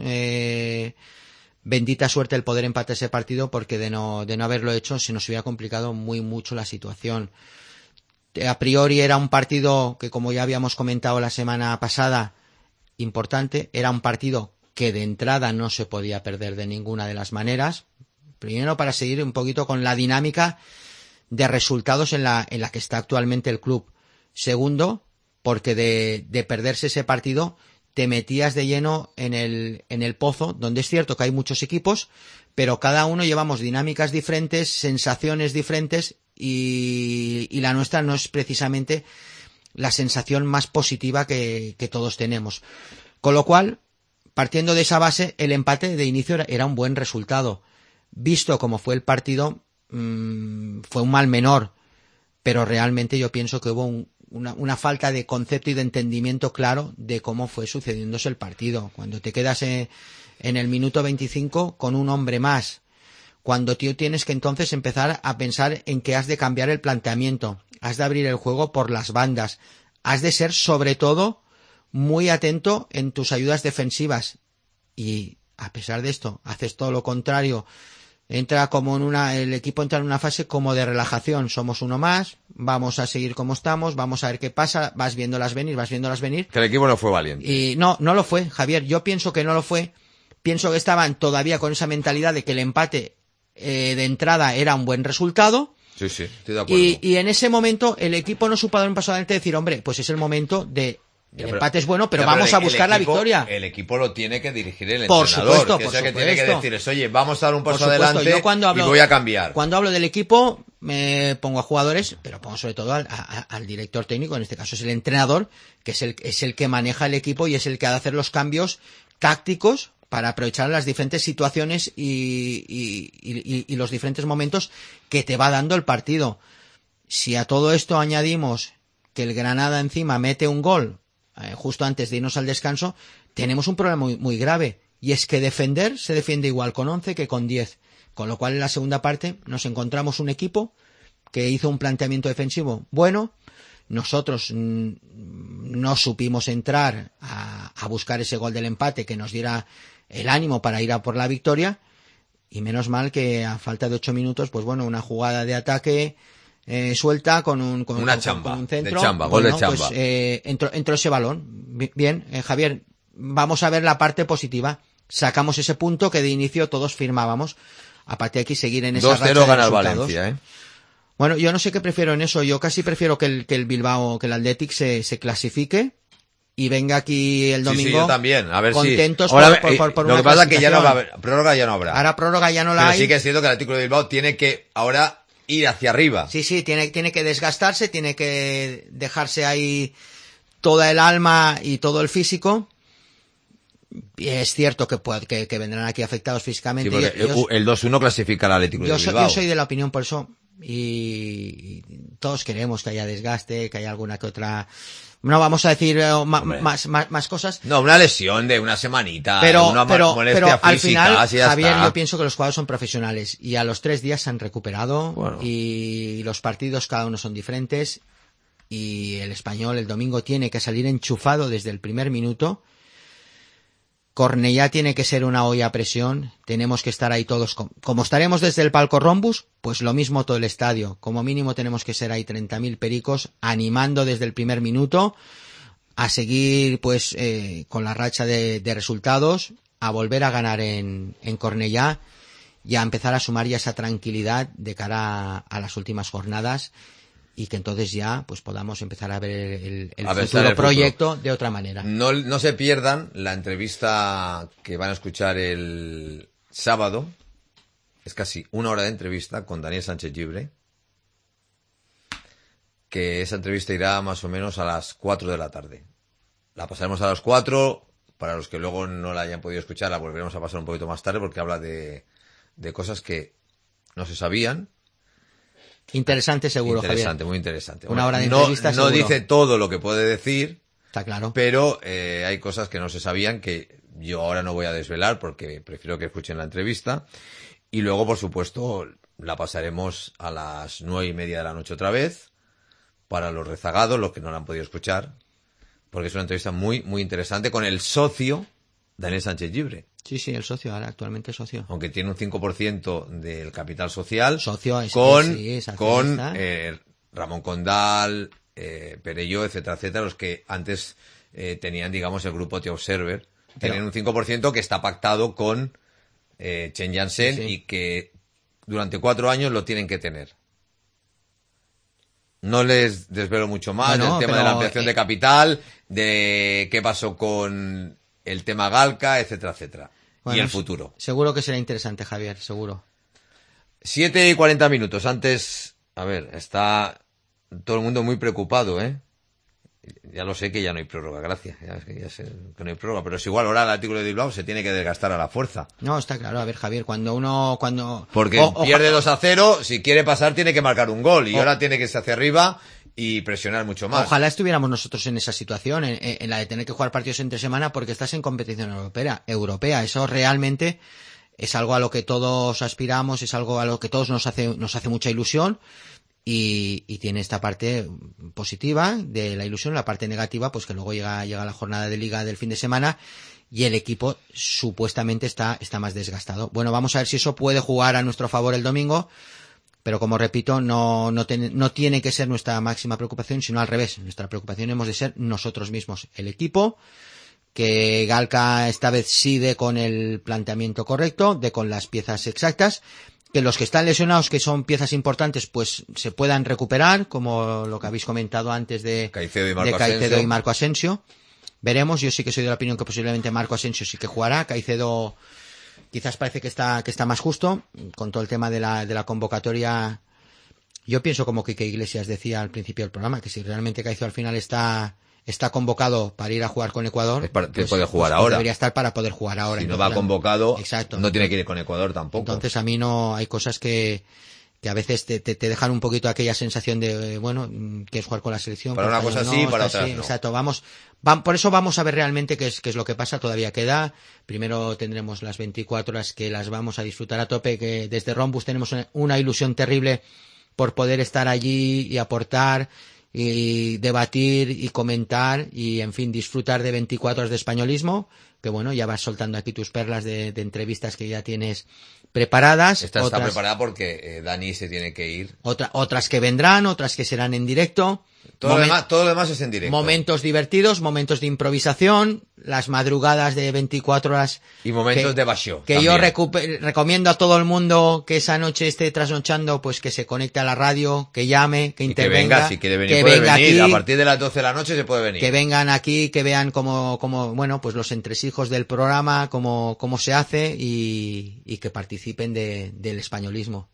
Bendita suerte el poder empatar ese partido, porque de no haberlo hecho se nos hubiera complicado muy mucho la situación. A priori era un partido que, como ya habíamos comentado la semana pasada, importante, era un partido que de entrada no se podía perder de ninguna de las maneras, primero para seguir un poquito con la dinámica de resultados en la que está actualmente el club, segundo porque de perderse ese partido te metías de lleno en el pozo, donde es cierto que hay muchos equipos, pero cada uno llevamos dinámicas diferentes, sensaciones diferentes, y la nuestra no es precisamente la sensación más positiva que todos tenemos. Con lo cual, partiendo de esa base, el empate de inicio era un buen resultado. Visto como fue el partido, fue un mal menor, pero realmente yo pienso que hubo una falta de concepto y de entendimiento claro de cómo fue sucediéndose el partido. Cuando te quedas en el minuto 25 con un hombre más, cuando tú tienes que entonces empezar a pensar en que has de cambiar el planteamiento, has de abrir el juego por las bandas, has de ser sobre todo muy atento en tus ayudas defensivas, y a pesar de esto haces todo lo contrario. El equipo entra en una fase como de relajación, somos uno más, vamos a seguir como estamos, vamos a ver qué pasa, vas viéndolas venir. Que el equipo no fue valiente. Y no lo fue, Javier, yo pienso que no lo fue, pienso que estaban todavía con esa mentalidad de que el empate de entrada era un buen resultado. Sí, estoy de acuerdo. Y en ese momento el equipo no supo dar un paso adelante y decir, hombre, pues es el momento de... El empate es bueno, pero vamos a buscar la victoria. El equipo lo tiene que dirigir el por entrenador. Supuesto, que por es el que supuesto. tiene que decir, oye, vamos a dar un paso adelante y voy a cambiar. Cuando hablo del equipo, me pongo a jugadores, pero pongo sobre todo al director técnico, en este caso es el entrenador, que es el que maneja el equipo y es el que ha de hacer los cambios tácticos para aprovechar las diferentes situaciones y los diferentes momentos que te va dando el partido. Si a todo esto añadimos que el Granada encima mete un gol justo antes de irnos al descanso, tenemos un problema muy, muy grave, y es que defender se defiende igual con 11 que con 10, con lo cual en la segunda parte nos encontramos un equipo que hizo un planteamiento defensivo bueno. Nosotros no supimos entrar a buscar ese gol del empate que nos diera el ánimo para ir a por la victoria, y menos mal que a falta de 8 minutos, pues bueno, una jugada de ataque suelta con un centro, gol de chamba. Pues, entró ese balón. Bien, Javier, vamos a ver la parte positiva. Sacamos ese punto que de inicio todos firmábamos. A partir de aquí seguir en esa racha de 2-0 gana el resultados. Valencia, Bueno, yo no sé qué prefiero en eso. Yo casi prefiero que el Bilbao, que el Athletic se clasifique y venga aquí el domingo. Sí, yo también. A ver contentos si... Ahora, por lo una que pasa es que ya no va a clasificación. haber, prórroga ya no habrá. Ahora prórroga ya no la Pero hay. sí que es cierto que el Atlético de Bilbao tiene que ahora ir hacia arriba. Sí, tiene que desgastarse, tiene que dejarse ahí toda el alma y todo el físico. Y es cierto que vendrán aquí afectados físicamente. Sí, porque el 2-1 clasifica al Atlético de Bilbao. Yo soy de la opinión por eso, y todos queremos que haya desgaste, que haya alguna que otra... No vamos a decir más cosas. No, una lesión de una semanita, pero molestia al física, final, así ya Javier, está. yo pienso que los jugadores son profesionales y a los 3 días se han recuperado. Bueno. Y los partidos cada uno son diferentes, y el Español el domingo tiene que salir enchufado desde el primer minuto. Cornellá tiene que ser una olla a presión, tenemos que estar ahí todos, como estaremos desde el palco Rhombus, pues lo mismo todo el estadio, como mínimo tenemos que ser ahí 30.000 pericos, animando desde el primer minuto, a seguir pues con la racha de resultados, a volver a ganar en Cornellá, y a empezar a sumar ya esa tranquilidad de cara a las últimas jornadas, y que entonces ya pues podamos empezar a ver el futuro proyecto de otra manera. No se pierdan la entrevista que van a escuchar el sábado. Es casi 1 hora de entrevista con Daniel Sánchez Llibre, que esa entrevista irá más o menos a las 4 de la tarde. La pasaremos a las 4, para los que luego no la hayan podido escuchar la volveremos a pasar un poquito más tarde, porque habla de cosas que no se sabían. Interesante seguro, interesante, Javier. Muy interesante. Una hora de entrevista no seguro. dice todo lo que puede decir. Está claro. Pero hay cosas que no se sabían, que yo ahora no voy a desvelar porque prefiero que escuchen la entrevista. Y luego, por supuesto, la pasaremos a las 9:30 de la noche otra vez, para los rezagados, los que no la han podido escuchar, porque es una entrevista muy, muy interesante con el socio Daniel Sánchez Llibre. Sí, el socio, ahora actualmente socio. Aunque tiene un 5% del capital social. Socio con accionista. Ramón Condal, Perelló, etcétera, los que antes tenían, digamos, el grupo The Observer. Tienen un 5% que está pactado con Chen Janssen, y que durante 4 años lo tienen que tener. No les desvelo mucho más del tema de la ampliación de capital, de qué pasó con el tema Galca, etcétera, etcétera. Bueno, y el futuro. Seguro que será interesante, Javier, seguro. 7:40. Antes, a ver, está todo el mundo muy preocupado, ¿eh? Ya lo sé que ya no hay prórroga, gracias. Ya sé que no hay prórroga, pero es igual, ahora el artículo de Bilbao se tiene que desgastar a la fuerza. No, está claro. A ver, Javier, Porque pierde 2-0, si quiere pasar tiene que marcar un gol, y ahora tiene que irse hacia arriba y presionar mucho más. Ojalá estuviéramos nosotros en esa situación, en la de tener que jugar partidos entre semana, porque estás en competición europea. Eso realmente es algo a lo que todos aspiramos, es algo a lo que todos nos hace mucha ilusión. Y tiene esta parte positiva de la ilusión, la parte negativa, pues que luego llega la jornada de liga del fin de semana y el equipo supuestamente está más desgastado. Bueno, vamos a ver si eso puede jugar a nuestro favor el domingo, pero como repito, no tiene que ser nuestra máxima preocupación, sino al revés. Nuestra preocupación hemos de ser nosotros mismos, el equipo, que Galca esta vez sí dé con el planteamiento correcto, dé con las piezas exactas, que los que están lesionados, que son piezas importantes, pues se puedan recuperar, como lo que habéis comentado antes de Caicedo y Marco Asensio. Veremos, yo sí que soy de la opinión que posiblemente Marco Asensio sí que jugará. Caicedo quizás parece que está más justo, con todo el tema de la convocatoria. Yo pienso, como Quique Iglesias decía al principio del programa, que si realmente Caicedo al final está convocado para ir a jugar con Ecuador, puede jugar ahora. Debería estar para poder jugar ahora. Si no va convocado, exacto, no tiene que ir con Ecuador tampoco. Entonces a mí no hay cosas que a veces te dejan un poquito aquella sensación de, bueno, quieres jugar con la selección. Para una cosa sí, para otra no. Exacto, por eso vamos a ver realmente qué es lo que pasa, todavía queda. Primero tendremos las 24 horas que las vamos a disfrutar a tope, que desde Rombus tenemos una ilusión terrible por poder estar allí y aportar y debatir y comentar y, en fin, disfrutar de 24 horas de españolismo, que bueno, ya vas soltando aquí tus perlas de entrevistas que ya tienes preparadas. Esta está preparada porque Dani se tiene que ir. Otras que vendrán, otras que serán en directo. Todo lo demás es en directo. Momentos divertidos, momentos de improvisación, las madrugadas de 24 horas. Y momentos de basho. Que también. Yo recomiendo a todo el mundo que esa noche esté trasnochando, pues que se conecte a la radio, que llame, que intervenga. Que venga, si quiere venir, puede venir. Aquí, a partir de las 12 de la noche se puede venir. Que vengan aquí, que vean cómo bueno, pues los entresijos del programa, cómo se hace y que participen del españolismo.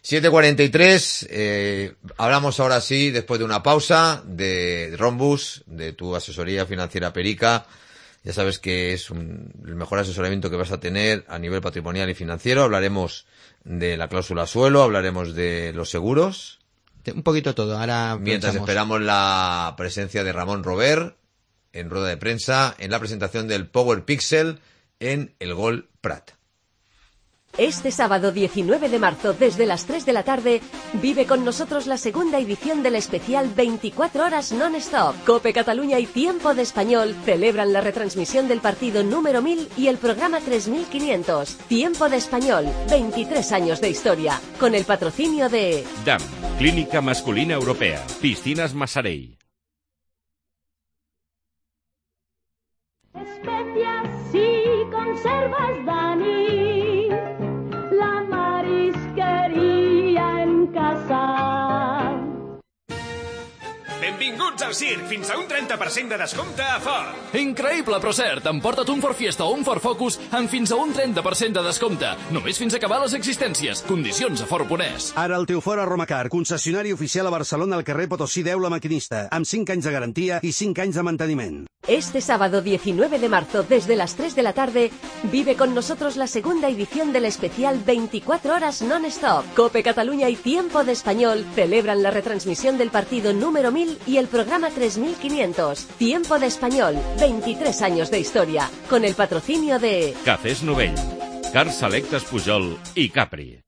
7:43, hablamos ahora sí, después de una pausa, de Rombus, de tu asesoría financiera Perica. Ya sabes que es el mejor asesoramiento que vas a tener a nivel patrimonial y financiero. Hablaremos de la cláusula suelo, hablaremos de los seguros. Un poquito todo. Ahora mientras esperamos la presencia de Ramón Robert en rueda de prensa en la presentación del Power Pixel en el Gol Prat. Este sábado 19 de marzo, desde las 3 de la tarde, vive con nosotros la segunda edición del especial 24 horas non-stop. Cope Cataluña y Tiempo de Español celebran la retransmisión del partido número 1000 y el programa 3500. Tiempo de Español, 23 años de historia, con el patrocinio de DAM, Clínica Masculina Europea, Piscinas Masarell. Especias y conservas Dani. Benvinguts al circ, fins a un 30% de descompte a Ford. Increïble, però cert, emporta't un Ford Fiesta o un Ford Focus amb fins a un 30% de descompte. Només fins a acabar les existències. Condicions a Ford.es. Ara el teu Ford a Romacar, concessionari oficial a Barcelona al carrer Potosí 10 La Maquinista, amb 5 anys de garantia i 5 anys de manteniment. Este sábado 19 de marzo, desde las 3 de la tarde, vive con nosotros la segunda edición del especial 24 horas non-stop. Cope Cataluña y Tiempo de Español celebran la retransmisión del partido número 1000 y el programa 3500. Tiempo de Español, 23 años de historia, con el patrocinio de Cafés Novell, Cars Selectes Pujol y Capri.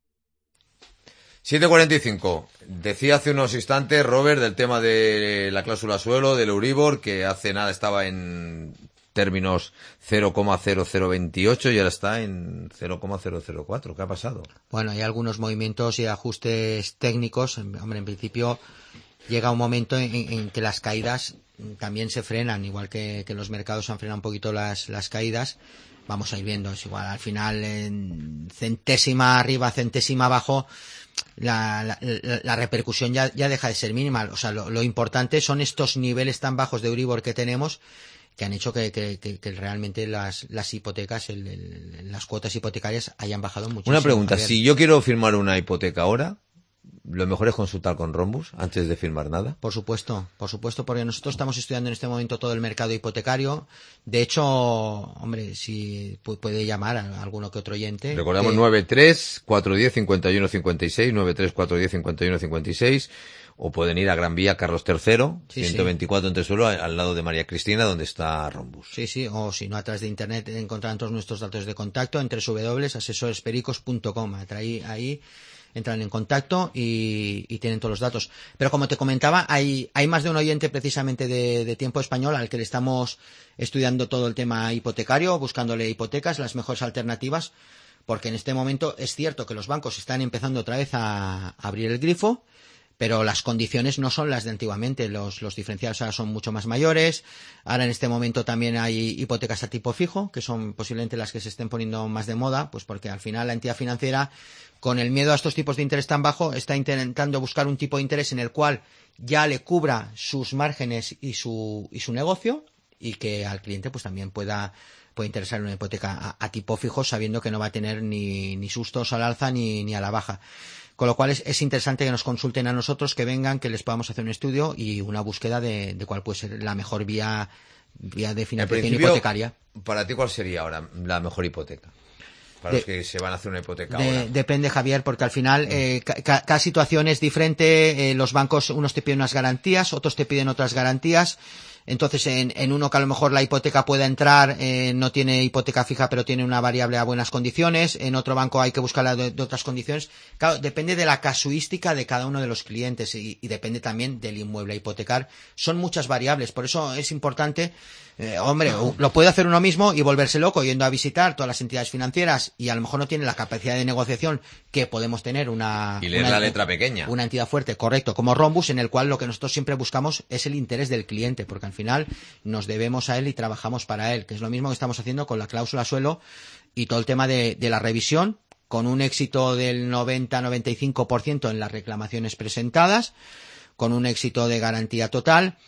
7:45. Decía hace unos instantes, Robert, del tema de la cláusula suelo, del Euribor, que hace nada estaba en términos 0,0028 y ahora está en 0,004. ¿Qué ha pasado? Bueno, hay algunos movimientos y ajustes técnicos. Hombre, en principio llega un momento en que las caídas también se frenan, igual que los mercados han frenado un poquito las caídas. Vamos a ir viendo, es igual, al final en centésima arriba, centésima abajo, la repercusión ya deja de ser mínima. O sea, lo importante son estos niveles tan bajos de Euribor que tenemos, que han hecho que realmente las hipotecas, las cuotas hipotecarias hayan bajado muchísimo. Una pregunta, si yo quiero firmar una hipoteca ahora, ¿lo mejor es consultar con Rhombus antes de firmar nada? Por supuesto, porque nosotros estamos estudiando en este momento todo el mercado hipotecario. De hecho, hombre, si puede llamar a alguno que otro oyente. Recordamos 93-410-51-56, 93-410-51-56, o pueden ir a Gran Vía Carlos III, 124 entre suelo, al lado de María Cristina, donde está Rhombus. Sí, o si no, a través de internet encontrarán todos nuestros datos de contacto en www.asesorespericos.com. Ahí entran en contacto y tienen todos los datos. Pero como te comentaba, hay más de un oyente precisamente de Tiempo Español al que le estamos estudiando todo el tema hipotecario, buscándole hipotecas, las mejores alternativas, porque en este momento es cierto que los bancos están empezando otra vez a abrir el grifo, pero las condiciones no son las de antiguamente. Los diferenciales ahora son mucho más mayores. Ahora en este momento también hay hipotecas a tipo fijo, que son posiblemente las que se estén poniendo más de moda, pues porque al final la entidad financiera, con el miedo a estos tipos de interés tan bajo, está intentando buscar un tipo de interés en el cual ya le cubra sus márgenes y su negocio, y que al cliente pues también puede interesar una hipoteca a tipo fijo, sabiendo que no va a tener ni sustos al alza ni a la baja. Con lo cual es interesante que nos consulten a nosotros, que vengan, que les podamos hacer un estudio y una búsqueda de cuál puede ser la mejor vía de financiación hipotecaria. Para ti, ¿cuál sería ahora la mejor hipoteca? Para los que se van a hacer una hipoteca ahora. Depende, Javier, porque al final cada situación es diferente. Los bancos, unos te piden unas garantías, otros te piden otras garantías. Entonces, en uno que a lo mejor la hipoteca pueda entrar, no tiene hipoteca fija, pero tiene una variable a buenas condiciones. En otro banco hay que buscarla de otras condiciones. Claro, depende de la casuística de cada uno de los clientes y depende también del inmueble a hipotecar. Son muchas variables, por eso es importante. Lo puede hacer uno mismo y volverse loco yendo a visitar todas las entidades financieras, y a lo mejor no tiene la capacidad de negociación que podemos tener y leer la letra pequeña. Una entidad fuerte, correcto, como Rhombus, en el cual lo que nosotros siempre buscamos es el interés del cliente, porque al final nos debemos a él y trabajamos para él, que es lo mismo que estamos haciendo con la cláusula suelo y todo el tema de la revisión, con un éxito del 90-95% en las reclamaciones presentadas, con un éxito de garantía total,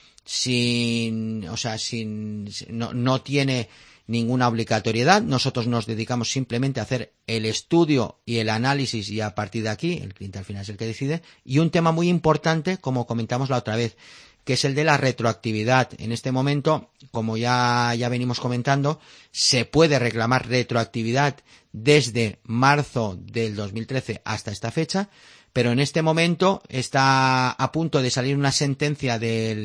no tiene ninguna obligatoriedad. Nosotros nos dedicamos simplemente a hacer el estudio y el análisis, y a partir de aquí el cliente al final es el que decide. Y un tema muy importante, como comentamos la otra vez, que es el de la retroactividad. En este momento, como ya venimos comentando, se puede reclamar retroactividad desde marzo del 2013 hasta esta fecha, pero en este momento está a punto de salir una sentencia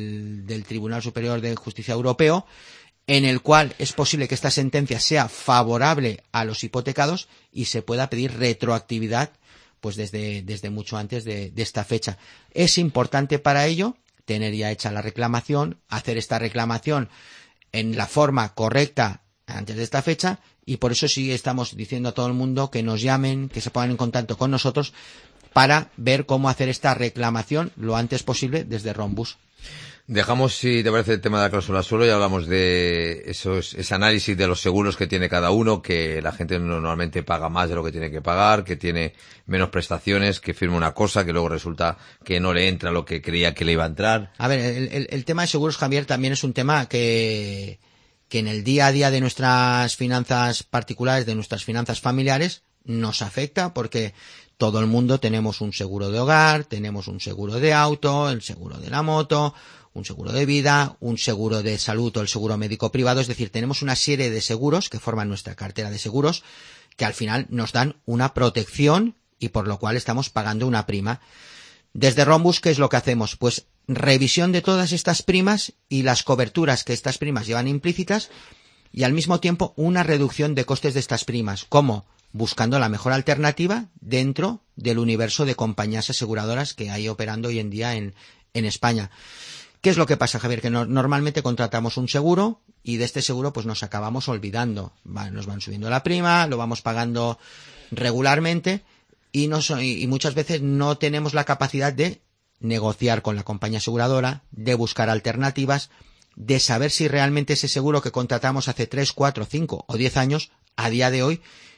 del Tribunal Superior de Justicia Europeo, en el cual es posible que esta sentencia sea favorable a los hipotecados y se pueda pedir retroactividad pues desde mucho antes de esta fecha. Es importante para ello tener ya hecha la reclamación, hacer esta reclamación en la forma correcta antes de esta fecha, y por eso sí estamos diciendo a todo el mundo que nos llamen, que se pongan en contacto con nosotros para ver cómo hacer esta reclamación lo antes posible desde Rhombus. Dejamos, si te parece, el tema de la cláusula suelo y hablamos de ese análisis de los seguros que tiene cada uno, que la gente normalmente paga más de lo que tiene que pagar, que tiene menos prestaciones, que firma una cosa que luego resulta que no le entra lo que creía que le iba a entrar. A ver, el tema de seguros, Javier, también es un tema que en el día a día de nuestras finanzas particulares, de nuestras finanzas familiares, nos afecta, porque todo el mundo tenemos un seguro de hogar, tenemos un seguro de auto, el seguro de la moto, un seguro de vida, un seguro de salud o el seguro médico privado. Es decir, tenemos una serie de seguros que forman nuestra cartera de seguros, que al final nos dan una protección y por lo cual estamos pagando una prima. Desde Rhombus, ¿qué es lo que hacemos? Pues revisión de todas estas primas y las coberturas que estas primas llevan implícitas, y al mismo tiempo una reducción de costes de estas primas. ¿Cómo? Buscando la mejor alternativa dentro del universo de compañías aseguradoras que hay operando hoy en día en España. ¿Qué es lo que pasa, Javier? Que normalmente contratamos un seguro y de este seguro pues nos acabamos olvidando. Nos van subiendo la prima, lo vamos pagando regularmente y muchas veces no tenemos la capacidad de negociar con la compañía aseguradora, de buscar alternativas, de saber si realmente ese seguro que contratamos hace 3, 4, 5 o 10 años, a día de hoy,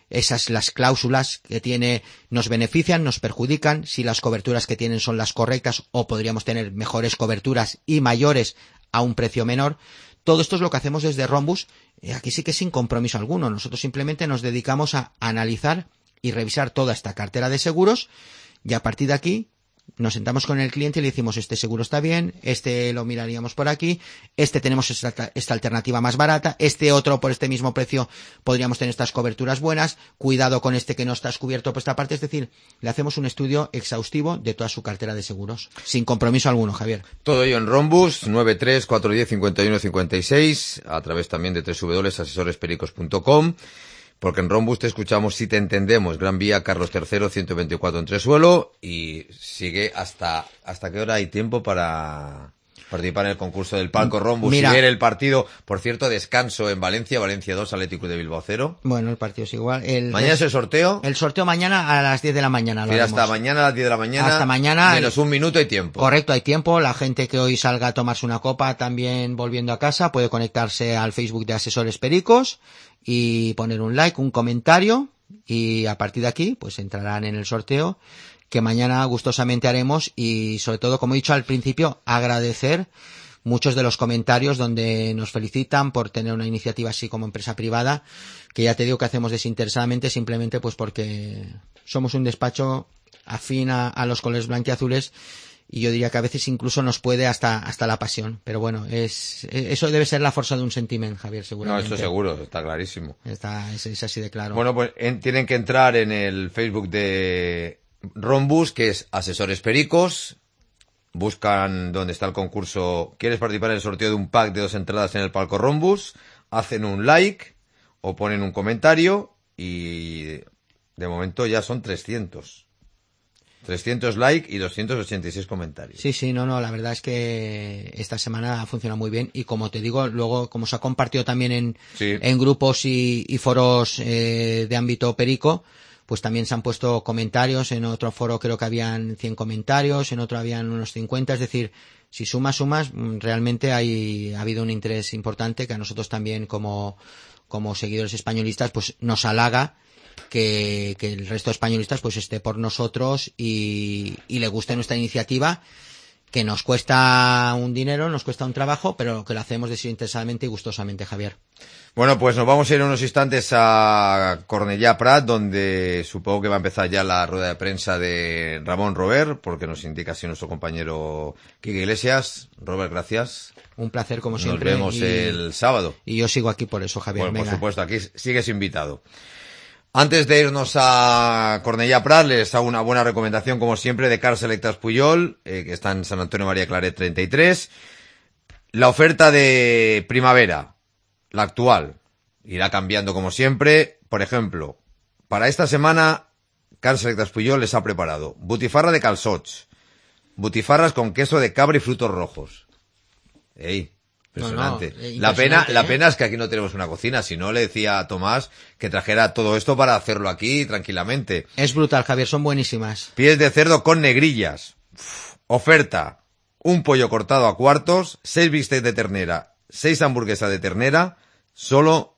las cláusulas que tiene nos benefician, nos perjudican, si las coberturas que tienen son las correctas o podríamos tener mejores coberturas y mayores a un precio menor. Todo esto es lo que hacemos desde Rhombus. Aquí sí que sin compromiso alguno. Nosotros simplemente nos dedicamos a analizar y revisar toda esta cartera de seguros y a partir de aquí nos sentamos con el cliente y le decimos este seguro está bien, este lo miraríamos por aquí, este tenemos esta alternativa más barata, este otro por este mismo precio podríamos tener estas coberturas buenas, cuidado con este que no estás cubierto por esta parte. Es decir, le hacemos un estudio exhaustivo de toda su cartera de seguros, sin compromiso alguno, Javier. Todo ello en Rhombus, 93-410-51-56, a través también de www.asesorespericos.com. Porque en Rhombus te escuchamos si te entendemos. Gran Vía Carlos III, 124 Entresuelo. Y sigue hasta qué hora hay tiempo para participar en el concurso del palco Rhombus. Mira, y ver el partido. Por cierto, descanso en Valencia. Valencia 2, Atlético de Bilbao 0. Bueno, el partido es igual. ¿Mañana es el sorteo? El sorteo mañana a las 10 de la mañana. Mira, hasta mañana a las 10 de la mañana. Hasta mañana. Menos un minuto hay tiempo. Correcto, hay tiempo. La gente que hoy salga a tomarse una copa también volviendo a casa puede conectarse al Facebook de Asesores Pericos y poner un like, un comentario y a partir de aquí pues entrarán en el sorteo que mañana gustosamente haremos y sobre todo, como he dicho al principio, agradecer muchos de los comentarios donde nos felicitan por tener una iniciativa así como empresa privada, que ya te digo que hacemos desinteresadamente simplemente pues porque somos un despacho afín a los colores blanquiazules. Y yo diría que a veces incluso nos puede hasta la pasión. Pero bueno, eso debe ser la fuerza de un sentiment, Javier, seguramente. No, eso seguro, está clarísimo. Es así de claro. Bueno, pues tienen que entrar en el Facebook de Rhombus, que es Asesores Pericos. Buscan donde está el concurso. ¿Quieres participar en el sorteo de un pack de 2 entradas en el palco Rhombus? Hacen un like o ponen un comentario y de momento ya son 300 likes y 286 comentarios. Sí, no, la verdad es que esta semana ha funcionado muy bien y como te digo, luego como se ha compartido también en grupos y foros de ámbito perico, pues también se han puesto comentarios. En otro foro creo que habían 100 comentarios, en otro habían unos 50, es decir, si sumas, realmente ha habido un interés importante que a nosotros también como seguidores españolistas pues nos halaga que el resto de españolistas pues esté por nosotros y le guste nuestra iniciativa, que nos cuesta un dinero, nos cuesta un trabajo, pero que lo hacemos desinteresadamente y gustosamente, Javier. Bueno, pues nos vamos a ir en unos instantes a Cornellà Prat, donde supongo que va a empezar ya la rueda de prensa de Ramón Robert, porque nos indica así nuestro compañero Quique Iglesias. Robert, gracias. Un placer, como siempre. Nos vemos el sábado. Y yo sigo aquí por eso, Javier. Bueno, por supuesto, aquí sigues invitado. Antes de irnos a Cornellà Prat, les hago una buena recomendación, como siempre, de Car Selectas Pujol, que está en San Antonio María Claret 33. La oferta de primavera, la actual, irá cambiando como siempre. Por ejemplo, para esta semana, Car Selectas Pujol les ha preparado butifarra de calçots, butifarras con queso de cabra y frutos rojos. ¡Ey! Impresionante. La pena es que aquí no tenemos una cocina, si no le decía a Tomás que trajera todo esto para hacerlo aquí tranquilamente. Es brutal, Javier, son buenísimas. Pies de cerdo con negrillas. Oferta: un pollo cortado a cuartos, 6 bistecs de ternera, 6 hamburguesas de ternera, solo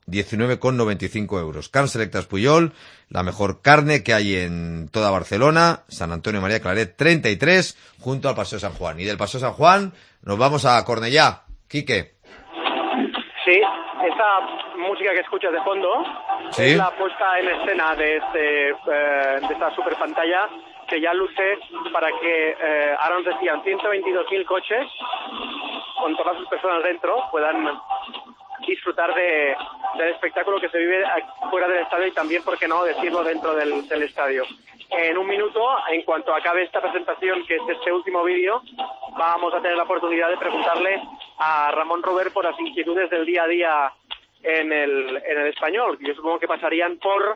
19,95 euros. Carn Selectas Pujol, la mejor carne que hay en toda Barcelona, San Antonio María Claret 33, junto al Paseo San Juan. Y del Paseo San Juan nos vamos a Cornellà. Quique. Sí, esta música que escuchas de fondo es la puesta en escena de esta super pantalla que ya luce para que, ahora nos decían, 122.000 coches con todas sus personas dentro puedan disfrutar del espectáculo que se vive fuera del estadio y también, por qué no, decirlo dentro del estadio. En un minuto, en cuanto acabe esta presentación, que es este último vídeo, vamos a tener la oportunidad de preguntarle a Ramón Robert por las inquietudes del día a día en el Español. Yo supongo que pasarían por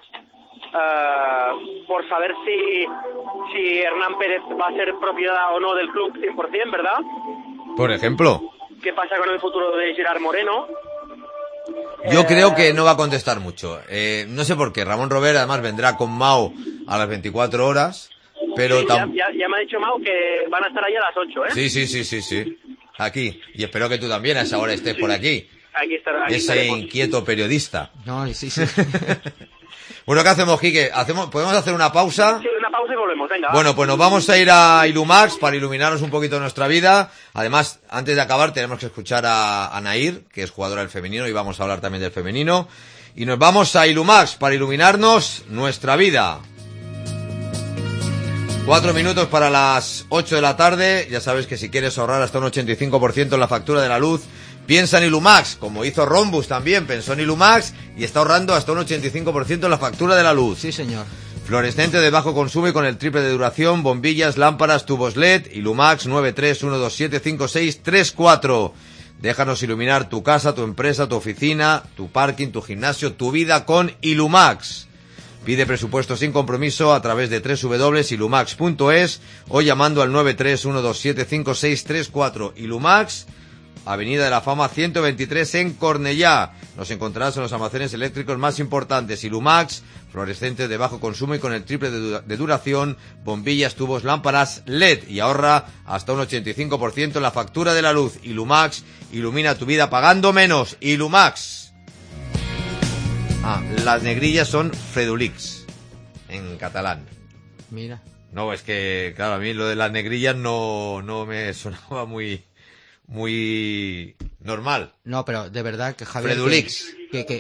saber si Hernán Pérez va a ser propiedad o no del club 100%, ¿verdad? Por ejemplo. ¿Qué pasa con el futuro de Gerard Moreno? Yo creo que no va a contestar mucho. No sé por qué. Ramón Robert además vendrá con Mao a las 24 horas, pero... Sí, ya me ha dicho Mao que van a estar ahí a las 8, ¿eh? Sí. Aquí. Y espero que tú también a esa hora estés por aquí. Aquí Ese inquieto periodista. No, sí. Bueno, ¿qué hacemos, Quique? ¿Podemos hacer una pausa? Sí, una pausa y volvemos, venga. Bueno, pues nos vamos a ir a Ilumax para iluminarnos un poquito nuestra vida. Además, antes de acabar, tenemos que escuchar a Nair, que es jugadora del femenino, y vamos a hablar también del femenino. Y nos vamos a Ilumax para iluminarnos nuestra vida. 4 minutos para las 8 de la tarde. Ya sabes que si quieres ahorrar hasta un 85% en la factura de la luz, piensa en Ilumax, como hizo Rhombus también, pensó en Ilumax y está ahorrando hasta un 85% en la factura de la luz. Sí, señor. Fluorescente de bajo consumo y con el triple de duración, bombillas, lámparas, tubos LED, Ilumax 931275634. Déjanos iluminar tu casa, tu empresa, tu oficina, tu parking, tu gimnasio, tu vida con Ilumax. Pide presupuesto sin compromiso a través de www.ilumax.es o llamando al 931275634. Ilumax, Avenida de la Fama 123 en Cornellá. Nos encontrarás en los almacenes eléctricos más importantes. Ilumax, fluorescentes de bajo consumo y con el triple de duración, bombillas, tubos, lámparas LED. Y ahorra hasta un 85% en la factura de la luz. Ilumax, ilumina tu vida pagando menos. Ilumax. Las negrillas son Fredulix, en catalán. Mira. No, es que, claro, a mí lo de las negrillas no me sonaba muy normal. No, pero de verdad que Javier... Fredulix.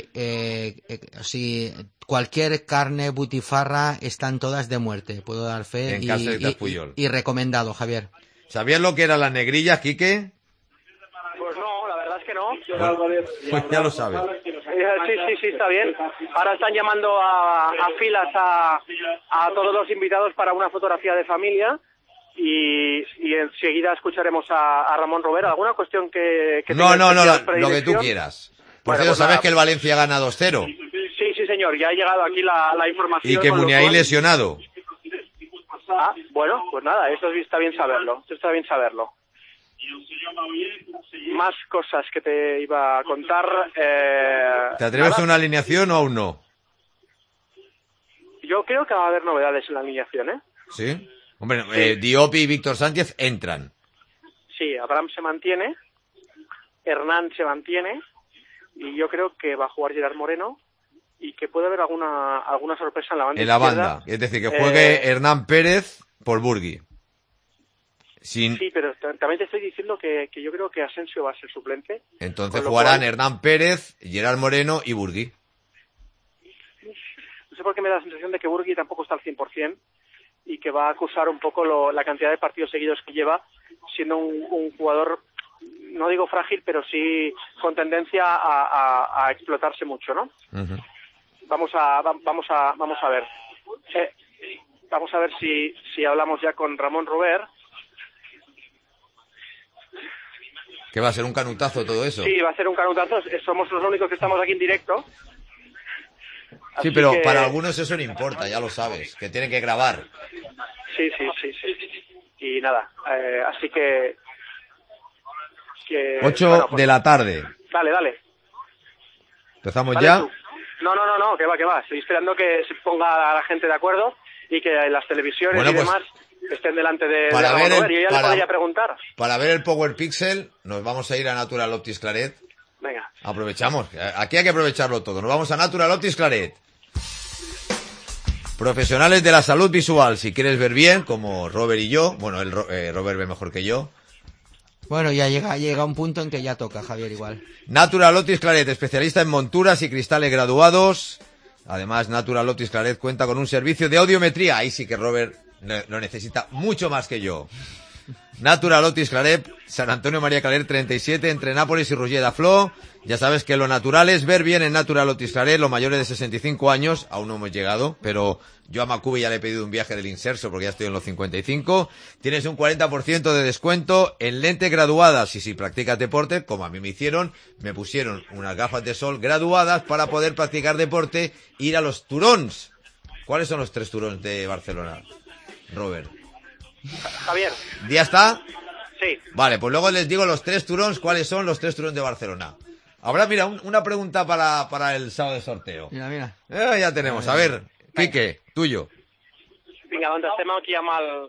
Si cualquier carne butifarra están todas de muerte, puedo dar fe. En casa de Puyol. Y recomendado, Javier. ¿Sabías lo que eran las negrillas, Quique? Pues no, la verdad es que no. Pues ya lo sabes. Sí, está bien. Ahora están llamando a filas a todos los invitados para una fotografía de familia y enseguida escucharemos a Ramón Robert. ¿Alguna cuestión que No, lo que tú quieras. Por cierto, ¿sabes que el Valencia gana 2-0? Sí, señor, ya ha llegado aquí la información. Y que Muniain lesionado. Bueno, pues nada, eso está bien saberlo. Más cosas que te iba a contar. ¿Te atreves a una alineación o aún no? Yo creo que va a haber novedades en la alineación, ¿eh? ¿Sí? Hombre, Diop y Víctor Sánchez entran. Sí, Abraham se mantiene, Hernán se mantiene, y yo creo que va a jugar Gerard Moreno, y que puede haber alguna sorpresa en la banda En la izquierda. banda, es decir, que juegue Hernán Pérez por Burgui. Sí, pero también te estoy diciendo que yo creo que Asensio va a ser suplente. Entonces jugarán Hernán Pérez, Gerard Moreno y Burgui. No sé por qué me da la sensación de que Burgui tampoco está al 100% y que va a acusar un poco la cantidad de partidos seguidos que lleva, siendo un jugador, no digo frágil, pero sí con tendencia a explotarse mucho, ¿no? Uh-huh. Vamos a ver. Vamos a ver si hablamos ya con Ramón Robert. ¿Qué va a ser un canutazo todo eso? Sí, va a ser un canutazo. Somos los únicos que estamos aquí en directo. Sí, pero para algunos eso no importa, ya lo sabes, que tienen que grabar. Sí. Y nada, así que 8 bueno, pues, de la tarde. Dale. ¿Empezamos Dale ya? tú. No, que va. Estoy esperando que se ponga a la gente de acuerdo y que las televisiones y demás estén delante de Ramón Robert. Yo ya le podría preguntar. Para ver el Power Pixel nos vamos a ir a Natural Optics Claret. Venga. Aprovechamos. Aquí hay que aprovecharlo todo. Nos vamos a Natural Optics Claret. Profesionales de la salud visual. Si quieres ver bien, como Robert y yo. Bueno, Robert ve mejor que yo. Bueno, ya llega un punto en que ya toca, Javier, igual. Natural Optics Claret, especialista en monturas y cristales graduados. Además, Natural Optics Claret cuenta con un servicio de audiometría. Ahí sí que Robert lo necesita mucho más que yo. Natural Optics Claret, San Antonio María Claret 37, entre Nápoles y Roger de Flor. Ya sabes que lo natural es ver bien en Natural Optics Claret. Los mayores de 65 años, aún no hemos llegado, pero yo a Macubi ya le he pedido un viaje del Inserso porque ya estoy en los 55. Tienes un 40% de descuento en lentes graduadas y si practicas deporte, como a mí me hicieron, me pusieron unas gafas de sol graduadas para poder practicar deporte e ir a los turons. ¿Cuáles son los 3 turons de Barcelona, Robert? Javier. ¿Ya está? Sí. Vale, pues luego les digo los 3 turons, ¿cuáles son los 3 turons de Barcelona? Ahora, mira, una pregunta para el sábado de sorteo. Mira. Ya tenemos. A ver, Quique, tuyo. Vinga, doncs estem aquí amb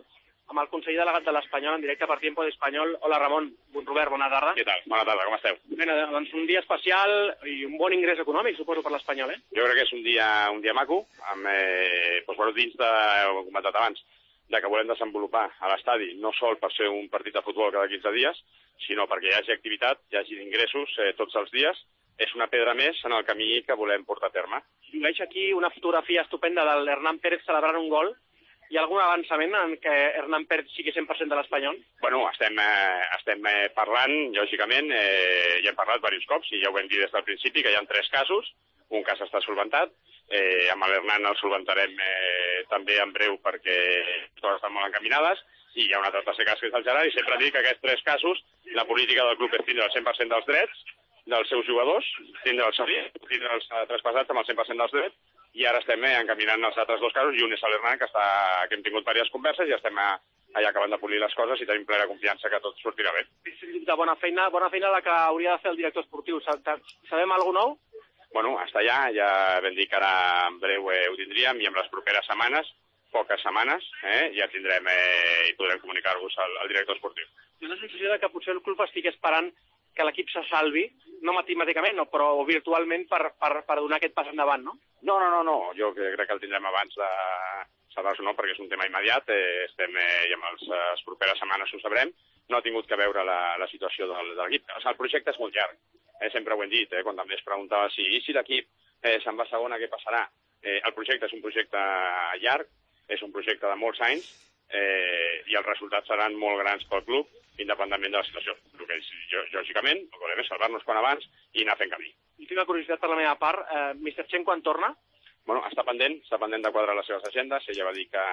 amb el conseller delegat de l'Espanyol en directe per Tiempo d'Espanyol. Hola, Ramon. Robert, bona tarda. Què tal? Bona tarda, com esteu? Bé, doncs un dia especial i un bon ingrés econòmic, suposo, per l'Espanyol, eh? Jo crec que és un dia maco, amb, dins de, ho he comentat abans, de que volem desenvolupar a l'estadi, no sol per ser un partit de futbol cada 15 dies, sinó perquè hi hagi activitat, hi hagi ingressos tots els dies. És una pedra més en el camí que volem portar a terme. Veig aquí una fotografia estupenda de l'Hernán Pérez celebrant un gol. Hi ha algun avançament en què Hernán Pérez sigui 100% de l'Espanyol? Bueno, estem parlant, lògicament, ja hem parlat diversos cops, i ja ho vam dir des del principi, que hi ha 3 casos, un cas està solventat, amb l'Hernán el solventarem també en breu perquè les coses estan molt encaminades, i hi ha un altre tercer cas que és el Gerard, i sempre dic que aquests 3 casos, la política del club és tindre el 100% dels drets dels seus jugadors, tindre'ls traspassats amb el 100% dels drets, i ara estem encaminant els altres 2 casos, i un és l'Hernán, que hem tingut diverses converses, i estem allà acabant de polir les coses i tenim plena confiança que tot sortirà bé. De bona feina la que hauria de fer el director esportiu. Sabem alguna nou? Bueno, està allà, ja vam dir que ara en breu ho tindríem, i en les properes setmanes, poques setmanes, ja tindrem i podrem comunicar-vos al director esportiu. Hi ha la sensació que potser el club estigui esperant que l'equip se salvi, no matemàticament, però virtualment per donar aquest pas endavant, no? No. Jo crec que el tindrem abans de salvar-se, no, perquè és un tema immediat. Estem i en les properes setmanes ho sabrem. No ha tingut que veure la situació de l'equip. O sigui, el projecte és molt llarg. Sempre ho hem dit, quan també es preguntava si l'equip se'n va a segona, què passarà? El projecte és un projecte llarg, és un projecte de molts anys, i els resultats seran molt grans pel club, independentment de la situació. Lògicament, el que volem és salvar-nos quan abans i anar fent camí. I tinc una curiositat per la meva part. Mr. Chen, quan torna? Bueno, està pendent de quadrar les seves agendes. Ella va dir que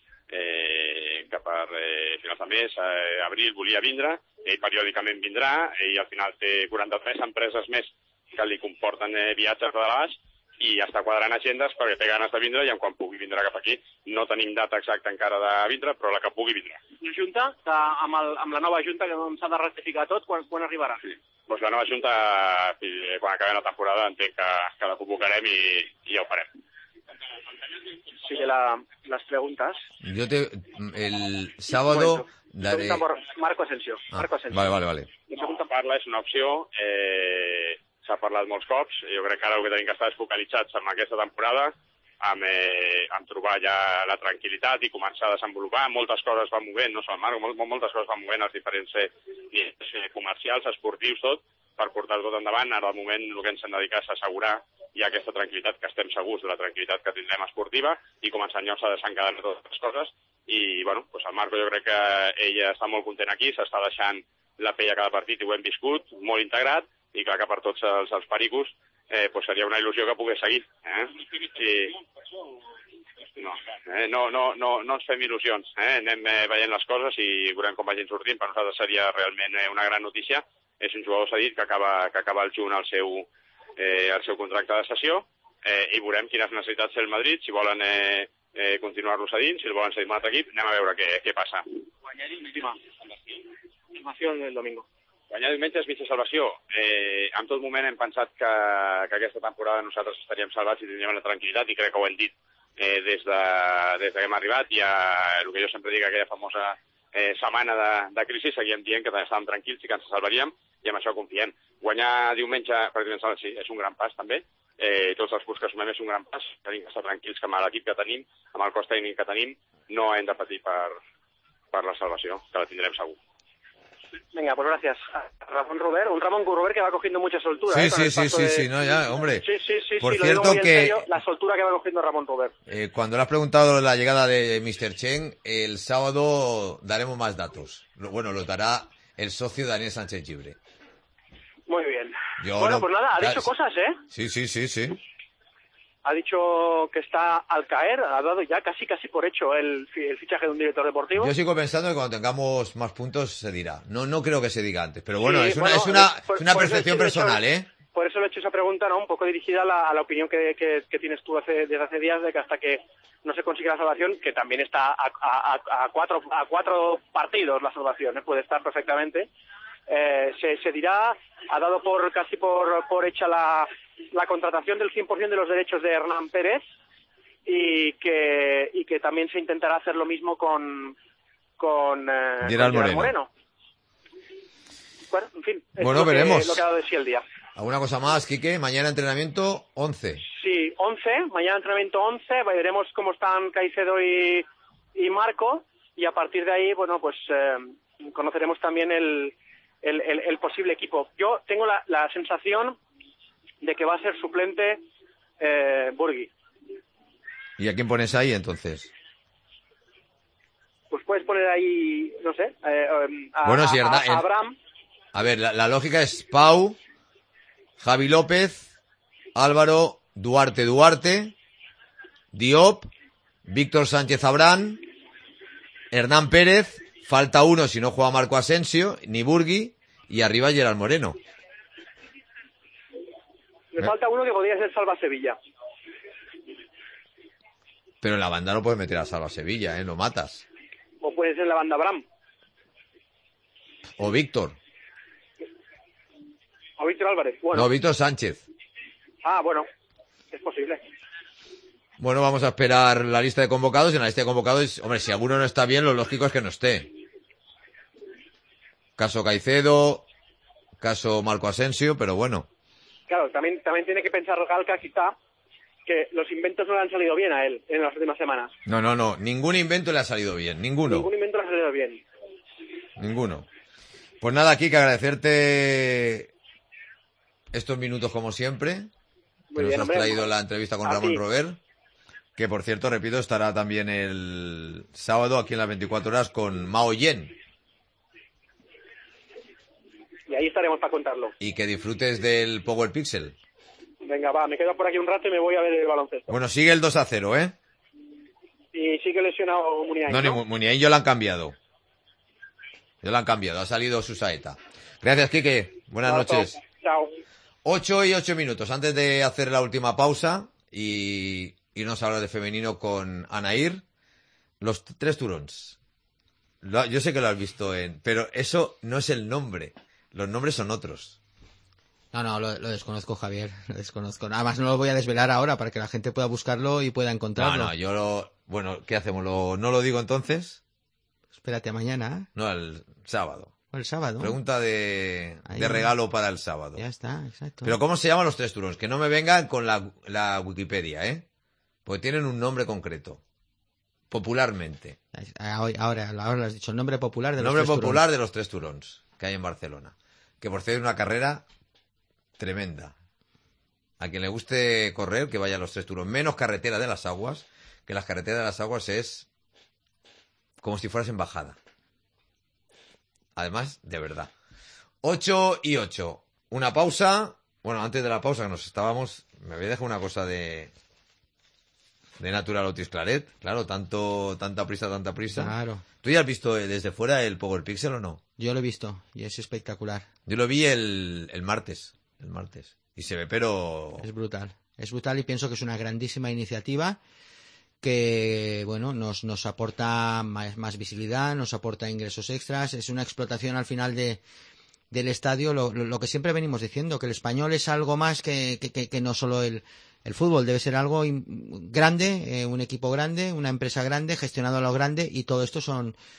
per finals de mes, abril, volia vindre. Ell periòdicament vindrà, i al final té 43 empreses més que li comporten viatges de baix, i està quadrant agendes perquè té ganes de vindre, i quan pugui vindrà cap aquí. No tenim data exacta encara de vindre, però la que pugui vindrà. La Junta, amb la nova Junta, que s'ha de rectificar tot, quan arribarà? Sí. Pues la nova Junta, quan acabi la temporada, entenc que la convocarem i ja ho farem. Sigue las preguntas. Yo el sábado daré... Marco Asensio. Vale. La segunda parla és una opció, s'ha parlat molts cops. Jo crec que ara el que tenim que estar és focalitzats en aquesta temporada, amb trobar ja la tranquil·litat i començar a desenvolupar. Moltes coses van movent, no sol Marc, moltes coses van movent els diferents comercials, esportius, tot, per portar tot endavant. Ara, al moment, el que ens hem de dedicar és assegurar ja aquesta tranquil·litat, que estem segurs de la tranquil·litat que tindrem esportiva, i començar llavors a desencadenar totes les coses. I, bueno, el Marco, jo crec que ella està molt content aquí, s'està deixant la pell a cada partit, i ho hem viscut, molt integrat, i clar que per tots els pericos seria una il·lusió que pogués seguir. No ens fem il·lusions, anem veient les coses i veurem com vagin sortint. Per nosaltres seria realment una gran notícia. És un jugador cedit que acaba el juny el seu contracte de cessió, i veurem quines necessitats té el Madrid, si volen continuar-lo cedint, si el volen cedir un altre equip. Anem a veure què passa. Informació del domingo. Guanyar diumenge és mitja salvació. En tot moment hem pensat que aquesta temporada nosaltres estaríem salvats i tindríem la tranquil·litat, i crec que ho hem dit des que hem arribat. I el que jo sempre dic, aquella famosa setmana de crisi, seguíem dient que estàvem tranquils i que ens salvaríem, i amb això confiem. Guanyar diumenge, pràcticament sí, és un gran pas també. Tots els punts que sumem és un gran pas. Tenim que estar tranquils que amb l'equip que tenim, amb el cos tècnic que tenim, no hem de patir per la salvació, que la tindrem segur. Venga, pues gracias. Ramón Robert, un Ramón Robert que va cogiendo mucha soltura. Sí, no, ya, hombre. Sí, por lo cierto digo que... en serio, la soltura que va cogiendo Ramón Robert. Cuando le has preguntado la llegada de Mr. Chen, el sábado daremos más datos. Bueno, los dará el socio Daniel Sánchez Gibre. Muy bien. Pues nada, ha dicho cosas, ¿eh? Sí. Ha dicho que está al caer, ha dado ya casi por hecho el fichaje de un director deportivo. Yo sigo pensando que cuando tengamos más puntos se dirá. No creo que se diga antes, pero bueno, es una percepción personal, ¿eh? Por eso le he hecho esa pregunta, ¿no? Un poco dirigida a la opinión que tienes tú desde hace días, de que hasta que no se consiga la salvación, que también está a cuatro partidos la salvación, puede estar perfectamente. Se dirá, ha dado casi por hecha la contratación del 100% de los derechos de Hernán Pérez, y que también se intentará hacer lo mismo con con Gerard Moreno. Bueno, en fin, bueno, veremos lo que ha dado de sí el día. ¿Alguna cosa más, Quique? Mañana entrenamiento 11. Sí, 11, mañana entrenamiento 11, veremos cómo están Caicedo y Marco, y a partir de ahí, bueno, pues conoceremos también el posible equipo. Yo tengo la sensación de que va a ser suplente Burgui. ¿Y a quién pones ahí entonces? Pues puedes poner ahí, no sé, a Abraham. A ver, la lógica es Pau, Javi López, Álvaro, Duarte, Diop, Víctor Sánchez Abrán, Hernán Pérez, falta uno si no juega Marco Asensio, ni Burgui, y arriba Gerard Moreno. Me falta uno que podría ser Salva Sevilla. Pero en la banda no puedes meter a Salva Sevilla, lo matas. O puede ser la banda Abraham. O Víctor. O Víctor Álvarez. Bueno. No, Víctor Sánchez. Ah, bueno, es posible. Bueno, vamos a esperar la lista de convocados. En la lista de convocados, hombre, si alguno no está bien, lo lógico es que no esté. Caso Caicedo, caso Marco Asensio, pero bueno. Claro, también tiene que pensar Galca, quizá, que los inventos no le han salido bien a él en las últimas semanas. No, ningún invento le ha salido bien, ninguno. Ningún invento le ha salido bien. Ninguno. Pues nada, aquí que agradecerte estos minutos como siempre. Que nos has traído la entrevista con Ramón Robert. Que por cierto, repito, estará también el sábado aquí en las 24 horas con Mao Yen. Y ahí estaremos para contarlo. Y que disfrutes del Power Pixel. Venga, va, me quedo por aquí un rato y me voy a ver el baloncesto. Bueno, sigue el 2-0, ¿eh? Y sigue lesionado Muniain, ¿no? No, Muniain ya lo han cambiado. Ha salido su saeta. Gracias, Quique. Buenas noches. Chao. 8 y 8 minutos. Antes de hacer la última pausa y irnos a hablar de femenino con Anair, los 3 turons. Yo sé que lo has visto pero eso no es el nombre. Los nombres son otros. No, lo desconozco, Javier. Lo desconozco. Además, no lo voy a desvelar ahora para que la gente pueda buscarlo y pueda encontrarlo. Bueno, ¿qué hacemos? ¿No lo digo entonces? Espérate a mañana. No, el sábado. El sábado. Pregunta de regalo para el sábado. Ya está, exacto. Pero ¿cómo se llaman los 3 turons? Que no me vengan con la Wikipedia, ¿eh? Porque tienen un nombre concreto. Popularmente. Ahora lo has dicho. El nombre popular de los 3 turons. El nombre popular de los 3 turons que hay en Barcelona. Que por cierto es una carrera tremenda. A quien le guste correr, que vaya a los 3 turons. Menos carretera de las aguas, que las carreteras de las aguas es como si fueras en bajada. Además, de verdad. 8 y 8. Una pausa. Bueno, antes de la pausa que nos estábamos, me había dejado una cosa de Natural Otis Claret. Claro, tanta prisa. Claro. ¿Tú ya has visto desde fuera el Power Pixel o no? Yo lo he visto y es espectacular. Yo lo vi el martes. Y se ve, pero... Es brutal y pienso que es una grandísima iniciativa que, bueno, nos aporta más visibilidad, nos aporta ingresos extras, es una explotación al final del estadio, lo que siempre venimos diciendo, que el Español es algo más que no solo el fútbol, debe ser algo grande, un equipo grande, una empresa grande, gestionado a lo grande, y todo esto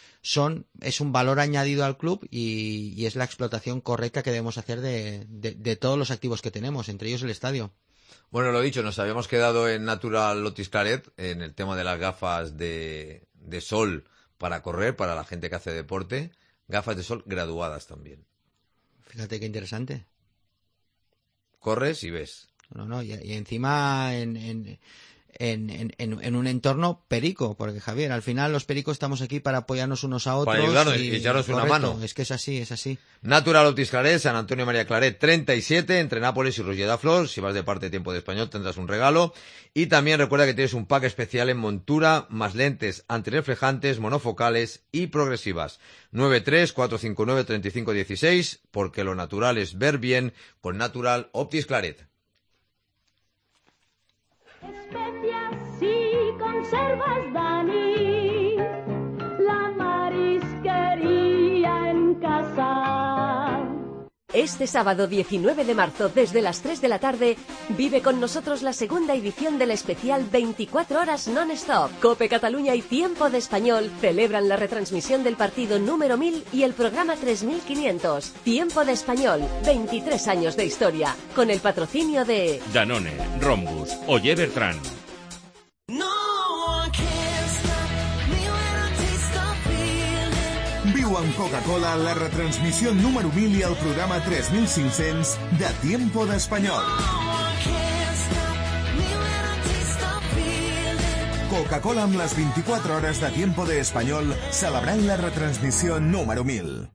es un valor añadido al club y es la explotación correcta que debemos hacer de todos los activos que tenemos, entre ellos el estadio. Bueno, lo dicho, nos habíamos quedado en Natural Otis Claret, en el tema de las gafas de sol para correr, para la gente que hace deporte, gafas de sol graduadas también. Fíjate qué interesante. Corres y ves. No, y encima en un entorno perico, porque Javier, al final los pericos estamos aquí para apoyarnos unos a otros. Para ayudarnos y echarnos una mano. Es que es así. Natural Otis Claret, San Antonio María Claret 37, entre Nápoles y Roger de Flor. Si vas de parte de Tiempo de Español tendrás un regalo. Y también recuerda que tienes un pack especial en montura, más lentes antirreflejantes, monofocales y progresivas. 93-459-3516, porque lo natural es ver bien con Natural Otis Claret. Especias y conservas, Dani, la marisquería en casa. Este sábado 19 de marzo, desde las 3 de la tarde, vive con nosotros la segunda edición del especial 24 horas non-stop. Cope Cataluña y Tiempo de Español celebran la retransmisión del partido número 1000 y el programa 3500. Tiempo de Español, 23 años de historia, con el patrocinio de Danone, Rhombus, Oye Bertrand. Viu amb Coca-Cola la retransmissió número 1000 i el programa 3500 de Tiempo de Español. Coca-Cola amb les 24 hores de Tiempo de Español celebrant la retransmisión número 1000.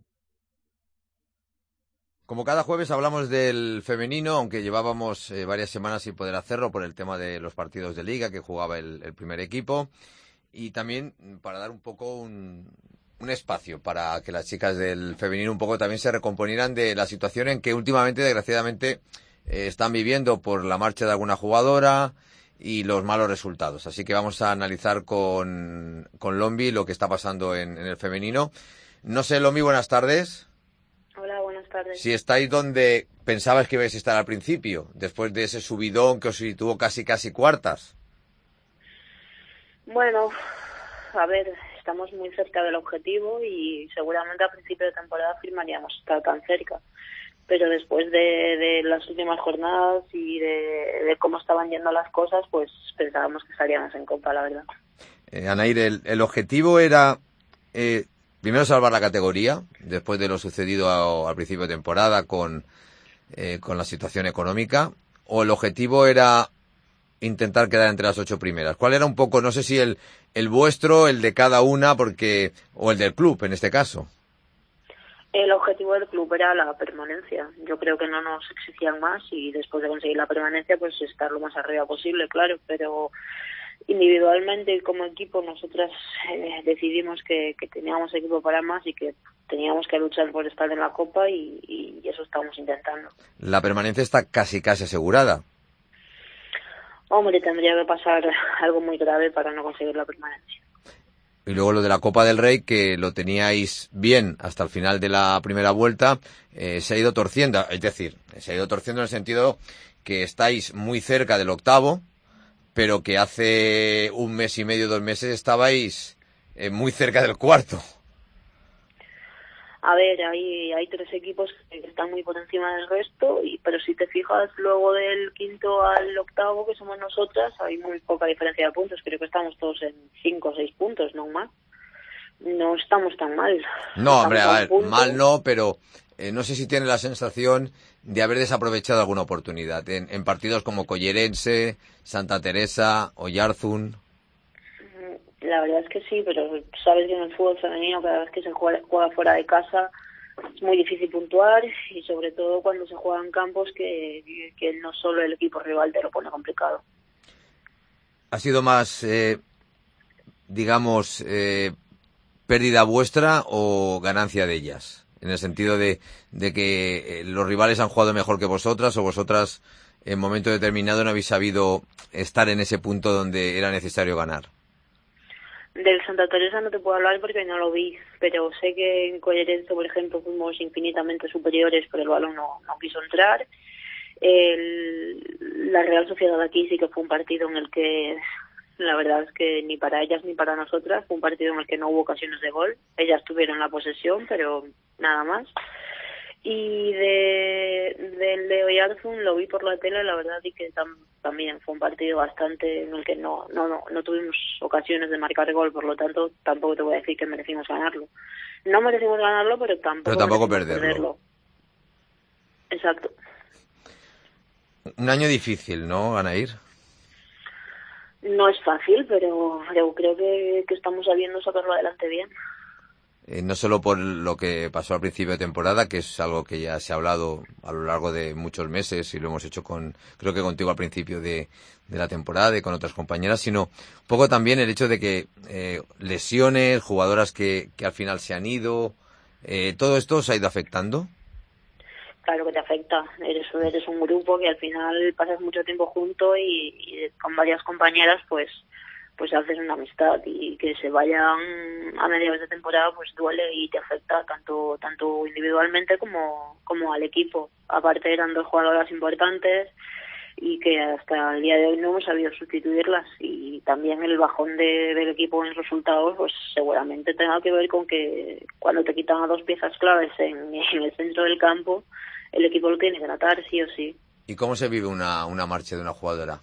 Como cada jueves hablamos del femenino, aunque llevábamos varias semanas sin poder hacerlo por el tema de los partidos de liga que jugaba el primer equipo, y también para dar un poco un espacio para que las chicas del femenino un poco también se recomponieran de la situación en que últimamente, desgraciadamente, están viviendo por la marcha de alguna jugadora y los malos resultados. Así que vamos a analizar con Lombi lo que está pasando en el femenino. No sé, Lombi, buenas tardes. Hola, buenas tardes. Si estáis donde pensabais que ibais a estar al principio, después de ese subidón que os situó casi cuartas. Bueno, a ver, estamos muy cerca del objetivo y seguramente a principio de temporada firmaríamos estar tan cerca. Pero después de las últimas jornadas y de cómo estaban yendo las cosas, pues pensábamos que estaríamos en Copa, la verdad. Anair, el objetivo era primero salvar la categoría, después de lo sucedido al principio de temporada con la situación económica, o el objetivo era intentar quedar entre las 8 primeras. ¿Cuál era un poco, no sé si el vuestro, el de cada una, o el del club en este caso? El objetivo del club era la permanencia. Yo creo que no nos exigían más y después de conseguir la permanencia, pues estar lo más arriba posible, claro, pero individualmente y como equipo nosotras decidimos que teníamos equipo para más y que teníamos que luchar por estar en la Copa y eso estamos intentando. La permanencia está casi asegurada. Hombre, tendría que pasar algo muy grave para no conseguir la permanencia. Y luego lo de la Copa del Rey, que lo teníais bien hasta el final de la primera vuelta, se ha ido torciendo. Es decir, se ha ido torciendo en el sentido que estáis muy cerca del octavo, pero que hace un mes y medio, 2 meses, estabais muy cerca del cuarto. A ver, hay 3 equipos que están muy por encima del resto, pero si te fijas luego del quinto al octavo, que somos nosotras, hay muy poca diferencia de puntos. Creo que estamos todos en 5 o 6 puntos, no más. No estamos tan mal. No, hombre, a ver, mal no, pero no sé si tiene la sensación de haber desaprovechado alguna oportunidad en partidos como Collerense, Santa Teresa o Oyarzún. La verdad es que sí, pero sabes que en el fútbol femenino cada vez que se juega fuera de casa es muy difícil puntuar y sobre todo cuando se juega en campos que no solo el equipo rival te lo pone complicado. ¿Ha sido más, pérdida vuestra o ganancia de ellas? En el sentido de que los rivales han jugado mejor que vosotras o vosotras en momento determinado no habéis sabido estar en ese punto donde era necesario ganar. Del Santa Teresa no te puedo hablar porque no lo vi, pero sé que en Collerense, por ejemplo, fuimos infinitamente superiores, pero el balón no quiso entrar. La Real Sociedad aquí sí que fue un partido en el que la verdad es que ni para ellas ni para nosotras fue un partido en el que no hubo ocasiones de gol. Ellas tuvieron la posesión, pero nada más. Y del de Oyarzún lo vi por la tele, la verdad, y que también fue un partido bastante en el que no tuvimos ocasiones de marcar gol, por lo tanto tampoco te voy a decir que merecimos ganarlo. No merecimos ganarlo, pero tampoco perderlo. Exacto. Un año difícil, ¿no, Anair? No es fácil, pero creo que estamos sabiendo sacarlo adelante bien. No solo por lo que pasó al principio de temporada, que es algo que ya se ha hablado a lo largo de muchos meses y lo hemos hecho creo que contigo al principio de la temporada y con otras compañeras, sino un poco también el hecho de que lesiones, jugadoras que al final se han ido, ¿todo esto os ha ido afectando? Claro que te afecta, eres un grupo que al final pasas mucho tiempo junto y con varias compañeras pues pues haces una amistad, y que se vayan a mediados de temporada pues duele y te afecta tanto individualmente como al equipo. Aparte eran 2 jugadoras importantes y que hasta el día de hoy no hemos sabido sustituirlas, y también el bajón del equipo en resultados pues seguramente tenga que ver con que cuando te quitan a 2 piezas claves en el centro del campo, el equipo lo tiene que notar sí o sí. ¿Y cómo se vive una marcha de una jugadora?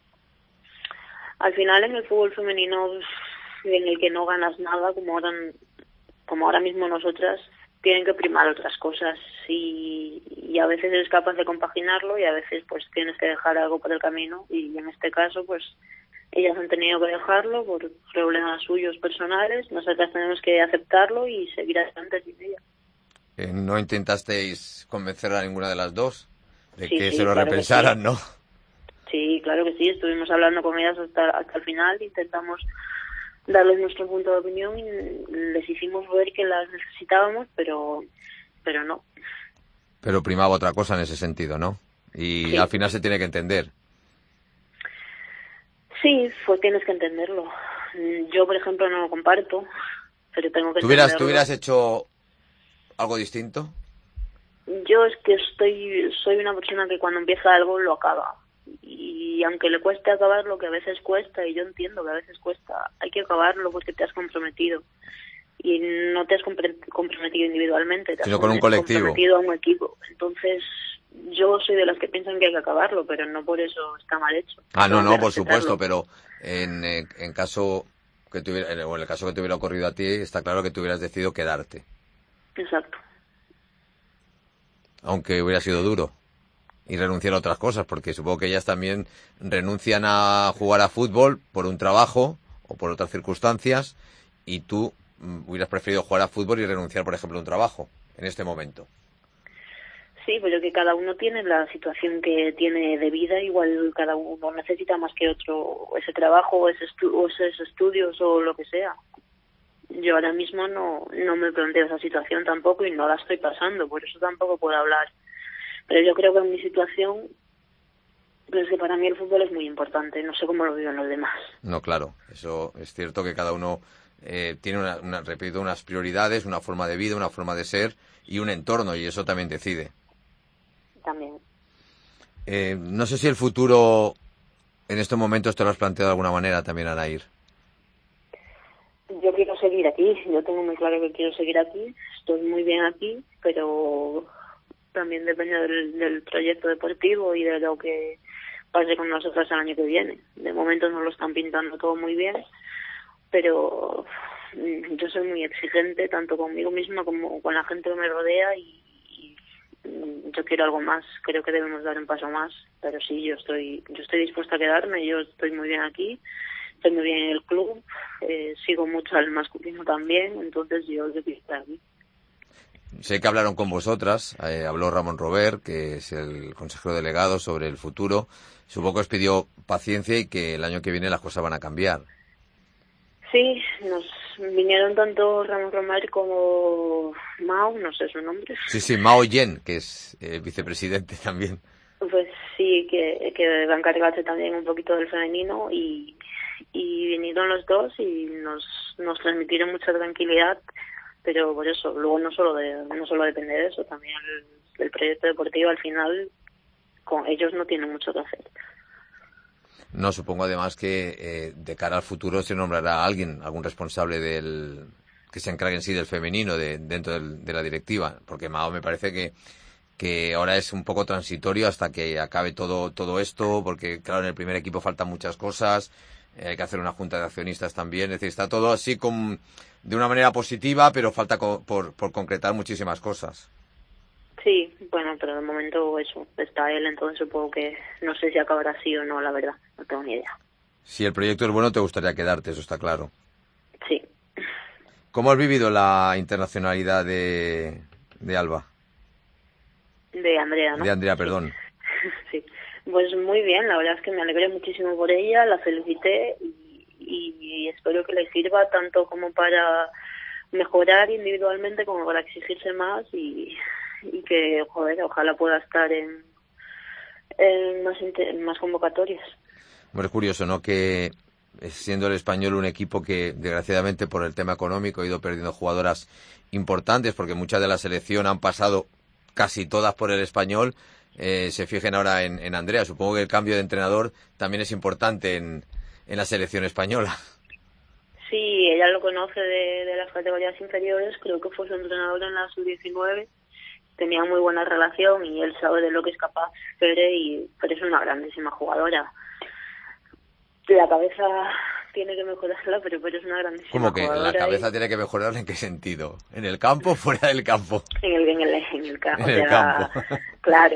Al final en el fútbol femenino, en el que no ganas nada, como ahora mismo nosotras, tienen que primar otras cosas, y a veces eres capaz de compaginarlo y a veces pues tienes que dejar algo por el camino, y en este caso pues ellas han tenido que dejarlo por problemas suyos personales, nosotras tenemos que aceptarlo y seguir adelante sin ella. ¿No intentasteis convencer a ninguna de las dos de Sí, que sí, se lo claro que repensaran, sí. no? Sí, claro que sí, estuvimos hablando con ellas hasta el final, intentamos darles nuestro punto de opinión y les hicimos ver que las necesitábamos, pero no. Pero primaba otra cosa en ese sentido, ¿no? Y Sí. al final se tiene que entender. Sí, pues tienes que entenderlo. Yo, por ejemplo, no lo comparto, pero tengo que ¿Tú entenderlo. hubieras hecho algo distinto? Yo es que soy una persona que cuando empieza algo lo acaba. Y aunque le cueste acabarlo, que a veces cuesta, y yo entiendo que a veces cuesta, hay que acabarlo porque te has comprometido. Y no te has comprometido individualmente, te Sino has con un colectivo. comprometido a un equipo. Entonces, yo soy de las que piensan que hay que acabarlo, pero no por eso está mal hecho. Ah, no, Tengo que por respetarlo. supuesto, pero en caso que en el caso que te hubiera ocurrido a ti, está claro que tú hubieras decidido quedarte, Exacto. aunque hubiera sido duro, y renunciar a otras cosas, porque supongo que ellas también renuncian a jugar a fútbol por un trabajo o por otras circunstancias, y tú hubieras preferido jugar a fútbol y renunciar, por ejemplo, a un trabajo en este momento. Sí, pero que cada uno tiene la situación que tiene de vida, igual cada uno necesita más que otro ese trabajo o esos estudios o lo que sea. Yo ahora mismo no me planteo esa situación tampoco y no la estoy pasando, por eso tampoco puedo hablar. Pero yo creo que en mi situación, pues que para mí el fútbol es muy importante, no sé cómo lo viven los demás. No, claro, eso es cierto que cada uno tiene repito, unas prioridades, una forma de vida, una forma de ser y un entorno, y eso también decide. También. No sé si el futuro en estos momentos te lo has planteado de alguna manera también, Anair. Yo quiero seguir aquí, yo tengo muy claro que quiero seguir aquí, estoy muy bien aquí, pero también depende del proyecto deportivo y de lo que pase con nosotros el año que viene. De momento nos lo están pintando todo muy bien, pero yo soy muy exigente tanto conmigo misma como con la gente que me rodea y yo quiero algo más, creo que debemos dar un paso más, pero sí, yo estoy dispuesta a quedarme, yo estoy muy bien aquí, estoy muy bien en el club, sigo mucho al masculino también, entonces yo quiero estar aquí. Sé que hablaron con vosotras, habló Ramón Robert, que es el consejero delegado, sobre el futuro. Supongo que os pidió paciencia y que el año que viene las cosas van a cambiar. Sí, nos vinieron tanto Ramón Romero como Mao, no sé su nombre. Sí, Mao Yen, que es vicepresidente también. Pues sí, que va a encargarse también un poquito del femenino y vinieron los dos y nos transmitieron mucha tranquilidad, pero por eso, luego no solo depende de eso, también el proyecto deportivo al final con ellos no tienen mucho que hacer. No, supongo además que de cara al futuro se nombrará a algún responsable que se encargue en sí del femenino dentro de la directiva, porque Mao me parece que ahora es un poco transitorio hasta que acabe todo esto, porque claro, en el primer equipo faltan muchas cosas, hay que hacer una junta de accionistas también, es decir, está todo así de una manera positiva, pero falta por concretar muchísimas cosas. Sí, bueno, pero de momento eso, está él, entonces supongo que no sé si acabará así o no, la verdad, no tengo ni idea. Si el proyecto es bueno, te gustaría quedarte, eso está claro. Sí. ¿Cómo has vivido la internacionalidad de Alba? De Andrea, ¿no? De Andrea, perdón. Sí, pues muy bien, la verdad es que me alegré muchísimo por ella, la felicité y espero que le sirva tanto como para mejorar individualmente como para exigirse más y que, joder, ojalá pueda estar en más convocatorias. Bueno, es curioso, ¿no? Que siendo el Español un equipo que, desgraciadamente, por el tema económico ha ido perdiendo jugadoras importantes, porque muchas de la selección han pasado casi todas por el Español. Se fijen ahora en Andrea. Supongo que el cambio de entrenador también es importante en la selección española. Sí, ella lo conoce de las categorías inferiores, creo que fue su entrenador en la sub-19, tenía muy buena relación y él sabe de lo que es capaz Pere, pero es una grandísima jugadora. La cabeza tiene que mejorarla, pero es una grandísima ¿Cómo que jugadora. la cabeza tiene que mejorarla? ¿En qué sentido? ¿En el campo o fuera del campo? En el campo. En el campo. Claro.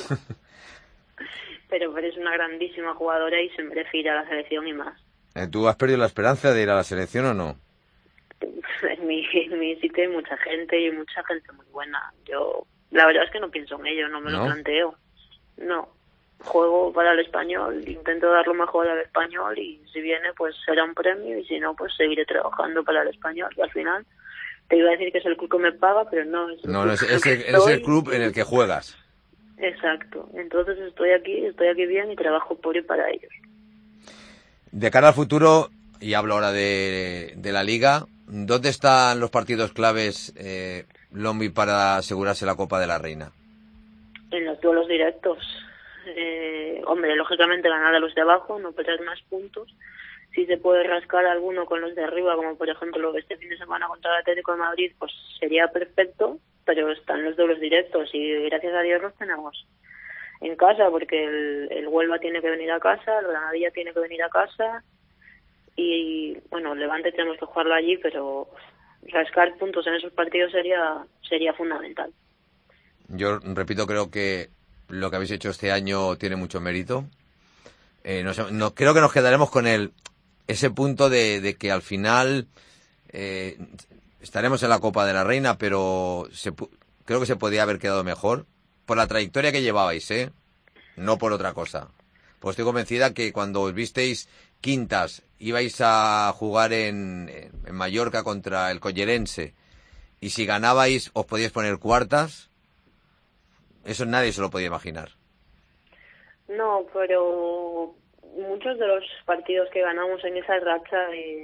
pero es una grandísima jugadora y se merece ir a la selección y más. ¿Tú has perdido la esperanza de ir a la selección o no? En mi sitio hay mucha gente y mucha gente muy buena. Yo, la verdad es que no pienso en ello, no me lo planteo. No. Juego para el Español, intento dar lo mejor al Español y si viene pues será un premio y si no pues seguiré trabajando para el Español y al final te iba a decir que es el club que me paga, pero no es el club en el que juegas. Exacto, entonces estoy aquí bien y trabajo por y para ellos. De cara al futuro, y hablo ahora de la Liga, ¿dónde están los partidos claves Lombi para asegurarse la Copa de la Reina? En los duelos directos. Hombre, lógicamente ganar a los de abajo, no perder más puntos. Si se puede rascar alguno con los de arriba, como por ejemplo este fin de semana contra el Atlético de Madrid, pues sería perfecto, pero están los duelos directos y gracias a Dios los tenemos en casa, porque el Huelva tiene que venir a casa, el Granadilla tiene que venir a casa y bueno, el Levante tenemos que jugarlo allí, pero rascar puntos en esos partidos sería fundamental. Yo repito, creo que lo que habéis hecho este año tiene mucho mérito. No creo que nos quedaremos con ese punto de que al final estaremos en la Copa de la Reina, pero creo que se podía haber quedado mejor por la trayectoria que llevabais, no por otra cosa. Pues estoy convencida que cuando os visteis quintas, ibais a jugar en Mallorca contra el Collerense, y si ganabais os podíais poner cuartas. Eso nadie se lo podía imaginar. No, pero muchos de los partidos que ganamos en esa racha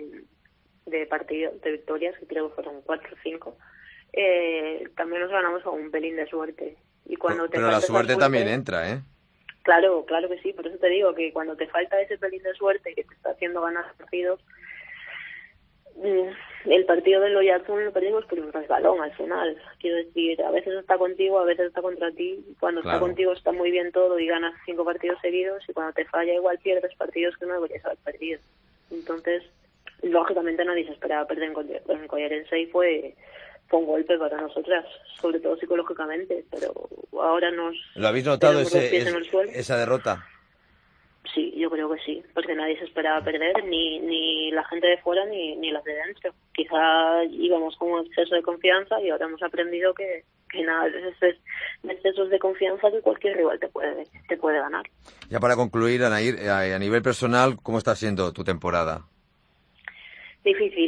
de victorias, que creo que fueron 4 o 5, también nos ganamos con un pelín de suerte. Y cuando pero la suerte también entra, ¿eh? Claro que sí, por eso te digo que cuando te falta ese pelín de suerte que te está haciendo ganar partidos, el partido del Oyarzún lo perdimos por un resbalón al final. Quiero decir, a veces está contigo, a veces está contra ti. Cuando está contigo está muy bien todo y ganas 5 partidos seguidos, y cuando te falla igual pierdes partidos que no deberías haber perdido. Entonces, lógicamente nadie se esperaba perder en Collerense y fue un golpe para nosotras, sobre todo psicológicamente, pero ahora ¿Lo habéis notado esa derrota? Sí, yo creo que sí, porque nadie se esperaba perder, ni la gente de fuera ni las de dentro. Quizá íbamos con un exceso de confianza y ahora hemos aprendido que nada, de excesos de confianza que cualquier rival te puede ganar. Ya para concluir, Anaír, a nivel personal, ¿cómo está siendo tu temporada? Difícil.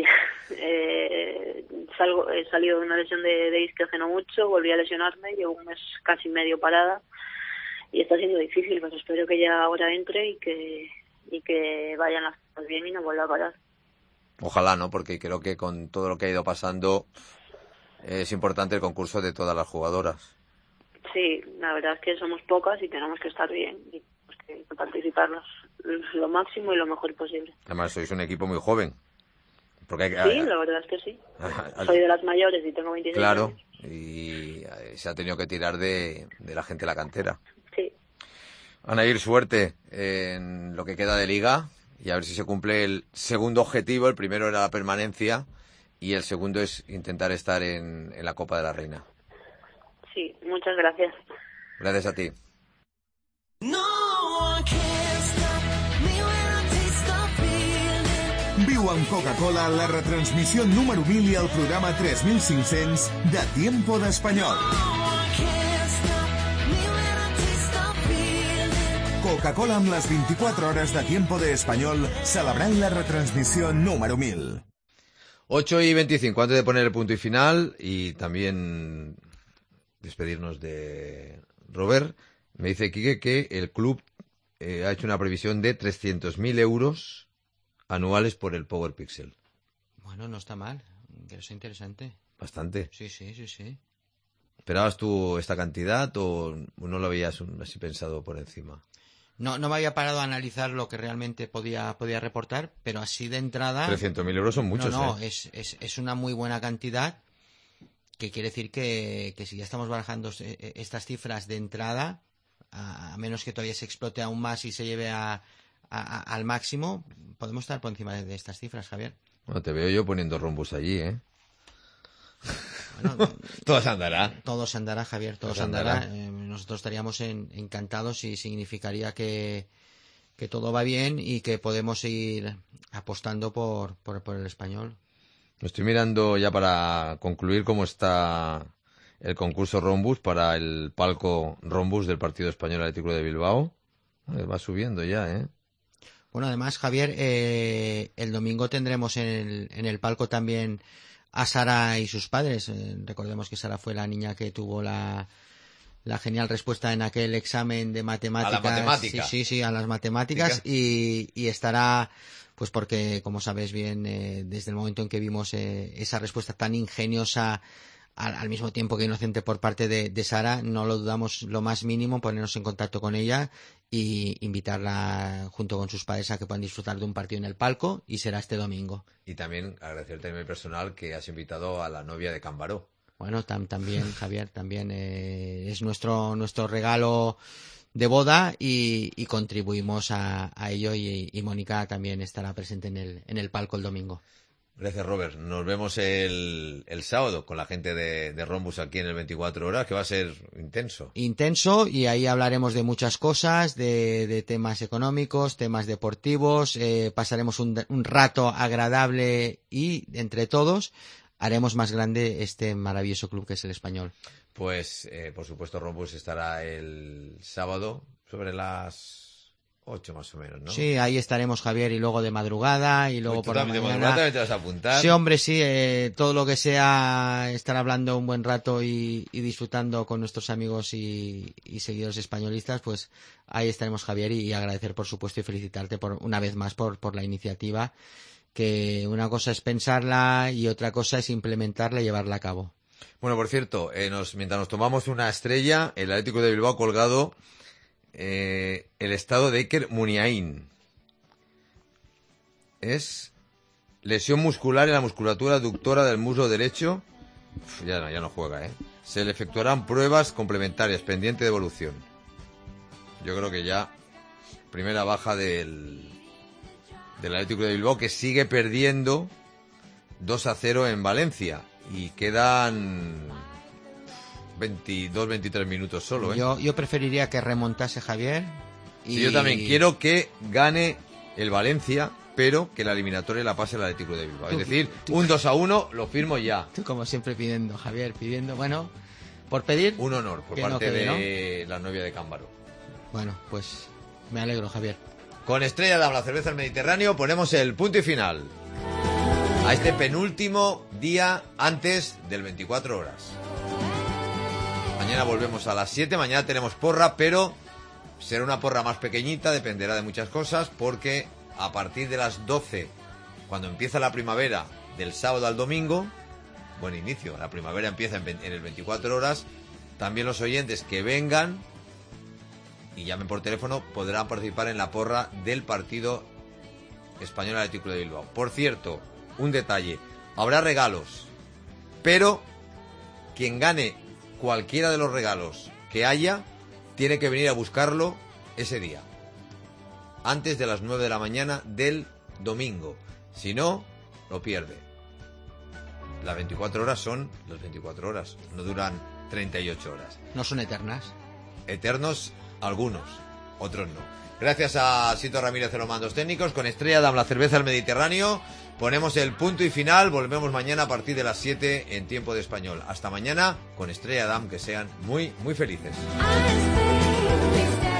He salido de una lesión de isquio hace no mucho, volví a lesionarme, llevo un mes casi medio parada y está siendo difícil, pero espero que ya ahora entre y que vayan las cosas bien y no vuelva a parar. Ojalá, ¿no? Porque creo que con todo lo que ha ido pasando es importante el concurso de todas las jugadoras. Sí, la verdad es que somos pocas y tenemos que estar bien y tenemos que participarnos lo máximo y lo mejor posible. Además, sois un equipo muy joven. Porque sí, la verdad es que sí. Soy de las mayores y tengo 26 años. Claro, y se ha tenido que tirar de la gente de la cantera. Sí. Anaír, suerte en lo que queda de Liga y a ver si se cumple el segundo objetivo. El primero era la permanencia y el segundo es intentar estar en la Copa de la Reina. Sí, muchas gracias. Gracias a ti. Viu amb Coca-Cola la retransmissió número 1000 i el programa 3500 de Tiempo de Español. Coca-Cola amb les 24 hores de Tiempo de Español celebrant la retransmissió número 1000. 8:25, antes de poner el punto y final y también despedirnos de Robert, me dice Quique que el club ha hecho una previsión de 300.000 euros anuales por el Power Pixel. Bueno, no está mal, que es interesante. Bastante. Sí. ¿Esperabas tú esta cantidad o no lo habías así pensado por encima? No me había parado a analizar lo que realmente podía reportar, pero así de entrada... 300.000 euros son muchos, es una muy buena cantidad, que quiere decir que si ya estamos barajando estas cifras de entrada, a menos que todavía se explote aún más y se lleve al máximo, podemos estar por encima de estas cifras, Javier. Bueno, te veo yo poniendo Rhombus allí, ¿eh? Bueno, todo se andará. Todo se andará, Javier, todo se andará. Nosotros estaríamos encantados y significaría que todo va bien y que podemos ir apostando por el Español. Estoy mirando ya para concluir cómo está el concurso Rhombus para el palco Rhombus del Partido Español Atlético de Bilbao. Va subiendo ya, ¿eh? Bueno, además, Javier, el domingo tendremos en el palco también a Sara y sus padres. Recordemos que Sara fue la niña que tuvo la genial respuesta en aquel examen de matemáticas. A la matemática. Sí, a las matemáticas. Y estará, pues porque, como sabes bien, desde el momento en que vimos esa respuesta tan ingeniosa, al mismo tiempo que inocente por parte de Sara, no lo dudamos lo más mínimo, ponernos en contacto con ella y invitarla junto con sus padres a que puedan disfrutar de un partido en el palco, y será este domingo. Y también agradecerte a nivel personal que has invitado a la novia de Cambaró. Bueno, también, Javier, también es nuestro regalo de boda y contribuimos a ello, y Mónica también estará presente en el palco el domingo. Gracias, Robert. Nos vemos el sábado con la gente de Rhombus aquí en el 24 horas, que va a ser intenso. Intenso, y ahí hablaremos de muchas cosas, de temas económicos, temas deportivos, pasaremos un rato agradable y, entre todos, haremos más grande este maravilloso club que es el Español. Pues, por supuesto, Rhombus estará el sábado sobre las 8 más o menos, ¿no? Sí, ahí estaremos, Javier, y luego de madrugada, y luego por la mañana. ¿De madrugada también te vas a apuntar? Sí, hombre, sí, todo lo que sea estar hablando un buen rato y disfrutando con nuestros amigos y seguidores españolistas, pues ahí estaremos, Javier, y agradecer, por supuesto, y felicitarte una vez más por la iniciativa, que una cosa es pensarla y otra cosa es implementarla y llevarla a cabo. Bueno, por cierto, mientras nos tomamos una estrella, el Atlético de Bilbao ha colgado el estado de Iker Muniain. Es lesión muscular en la musculatura aductora del muslo derecho. Ya no juega, ¿eh? Se le efectuarán pruebas complementarias, pendiente de evolución. Yo creo que ya primera baja del Atlético de Bilbao, que sigue perdiendo 2-0 en Valencia, y quedan 22-23 minutos solo, ¿eh? Yo preferiría que remontase, Javier. Y yo también quiero que gane el Valencia, pero que la eliminatoria la pase el Atlético de Bilbao. Es decir, un 2-1 lo firmo ya. Tú, como siempre, pidiendo, Javier, bueno, por pedir. Un honor por parte de la novia de Cámbaro. Bueno, pues me alegro, Javier. Con Estrella Damm, la cerveza del Mediterráneo, ponemos el punto y final a este penúltimo día antes del 24 horas. Mañana volvemos a las 7, mañana tenemos porra, pero será una porra más pequeñita, dependerá de muchas cosas, porque a partir de las 12, cuando empieza la primavera, del sábado al domingo, buen inicio, la primavera empieza en el 24 horas, también los oyentes que vengan y llamen por teléfono podrán participar en la porra del partido Español Atlético de Bilbao. Por cierto, un detalle, habrá regalos, pero quien gane cualquiera de los regalos que haya tiene que venir a buscarlo ese día, antes de las 9 de la mañana del domingo. Si no, lo pierde. Las 24 horas son las 24 horas, no duran 38 horas. No son eternas. Eternos algunos, otros no. Gracias a Sito Ramírez en los mandos técnicos. Con Estrella Damm, la cerveza del Mediterráneo, ponemos el punto y final. Volvemos mañana a partir de las 7 en tiempo de español. Hasta mañana con Estrella Damm, que sean muy, muy felices.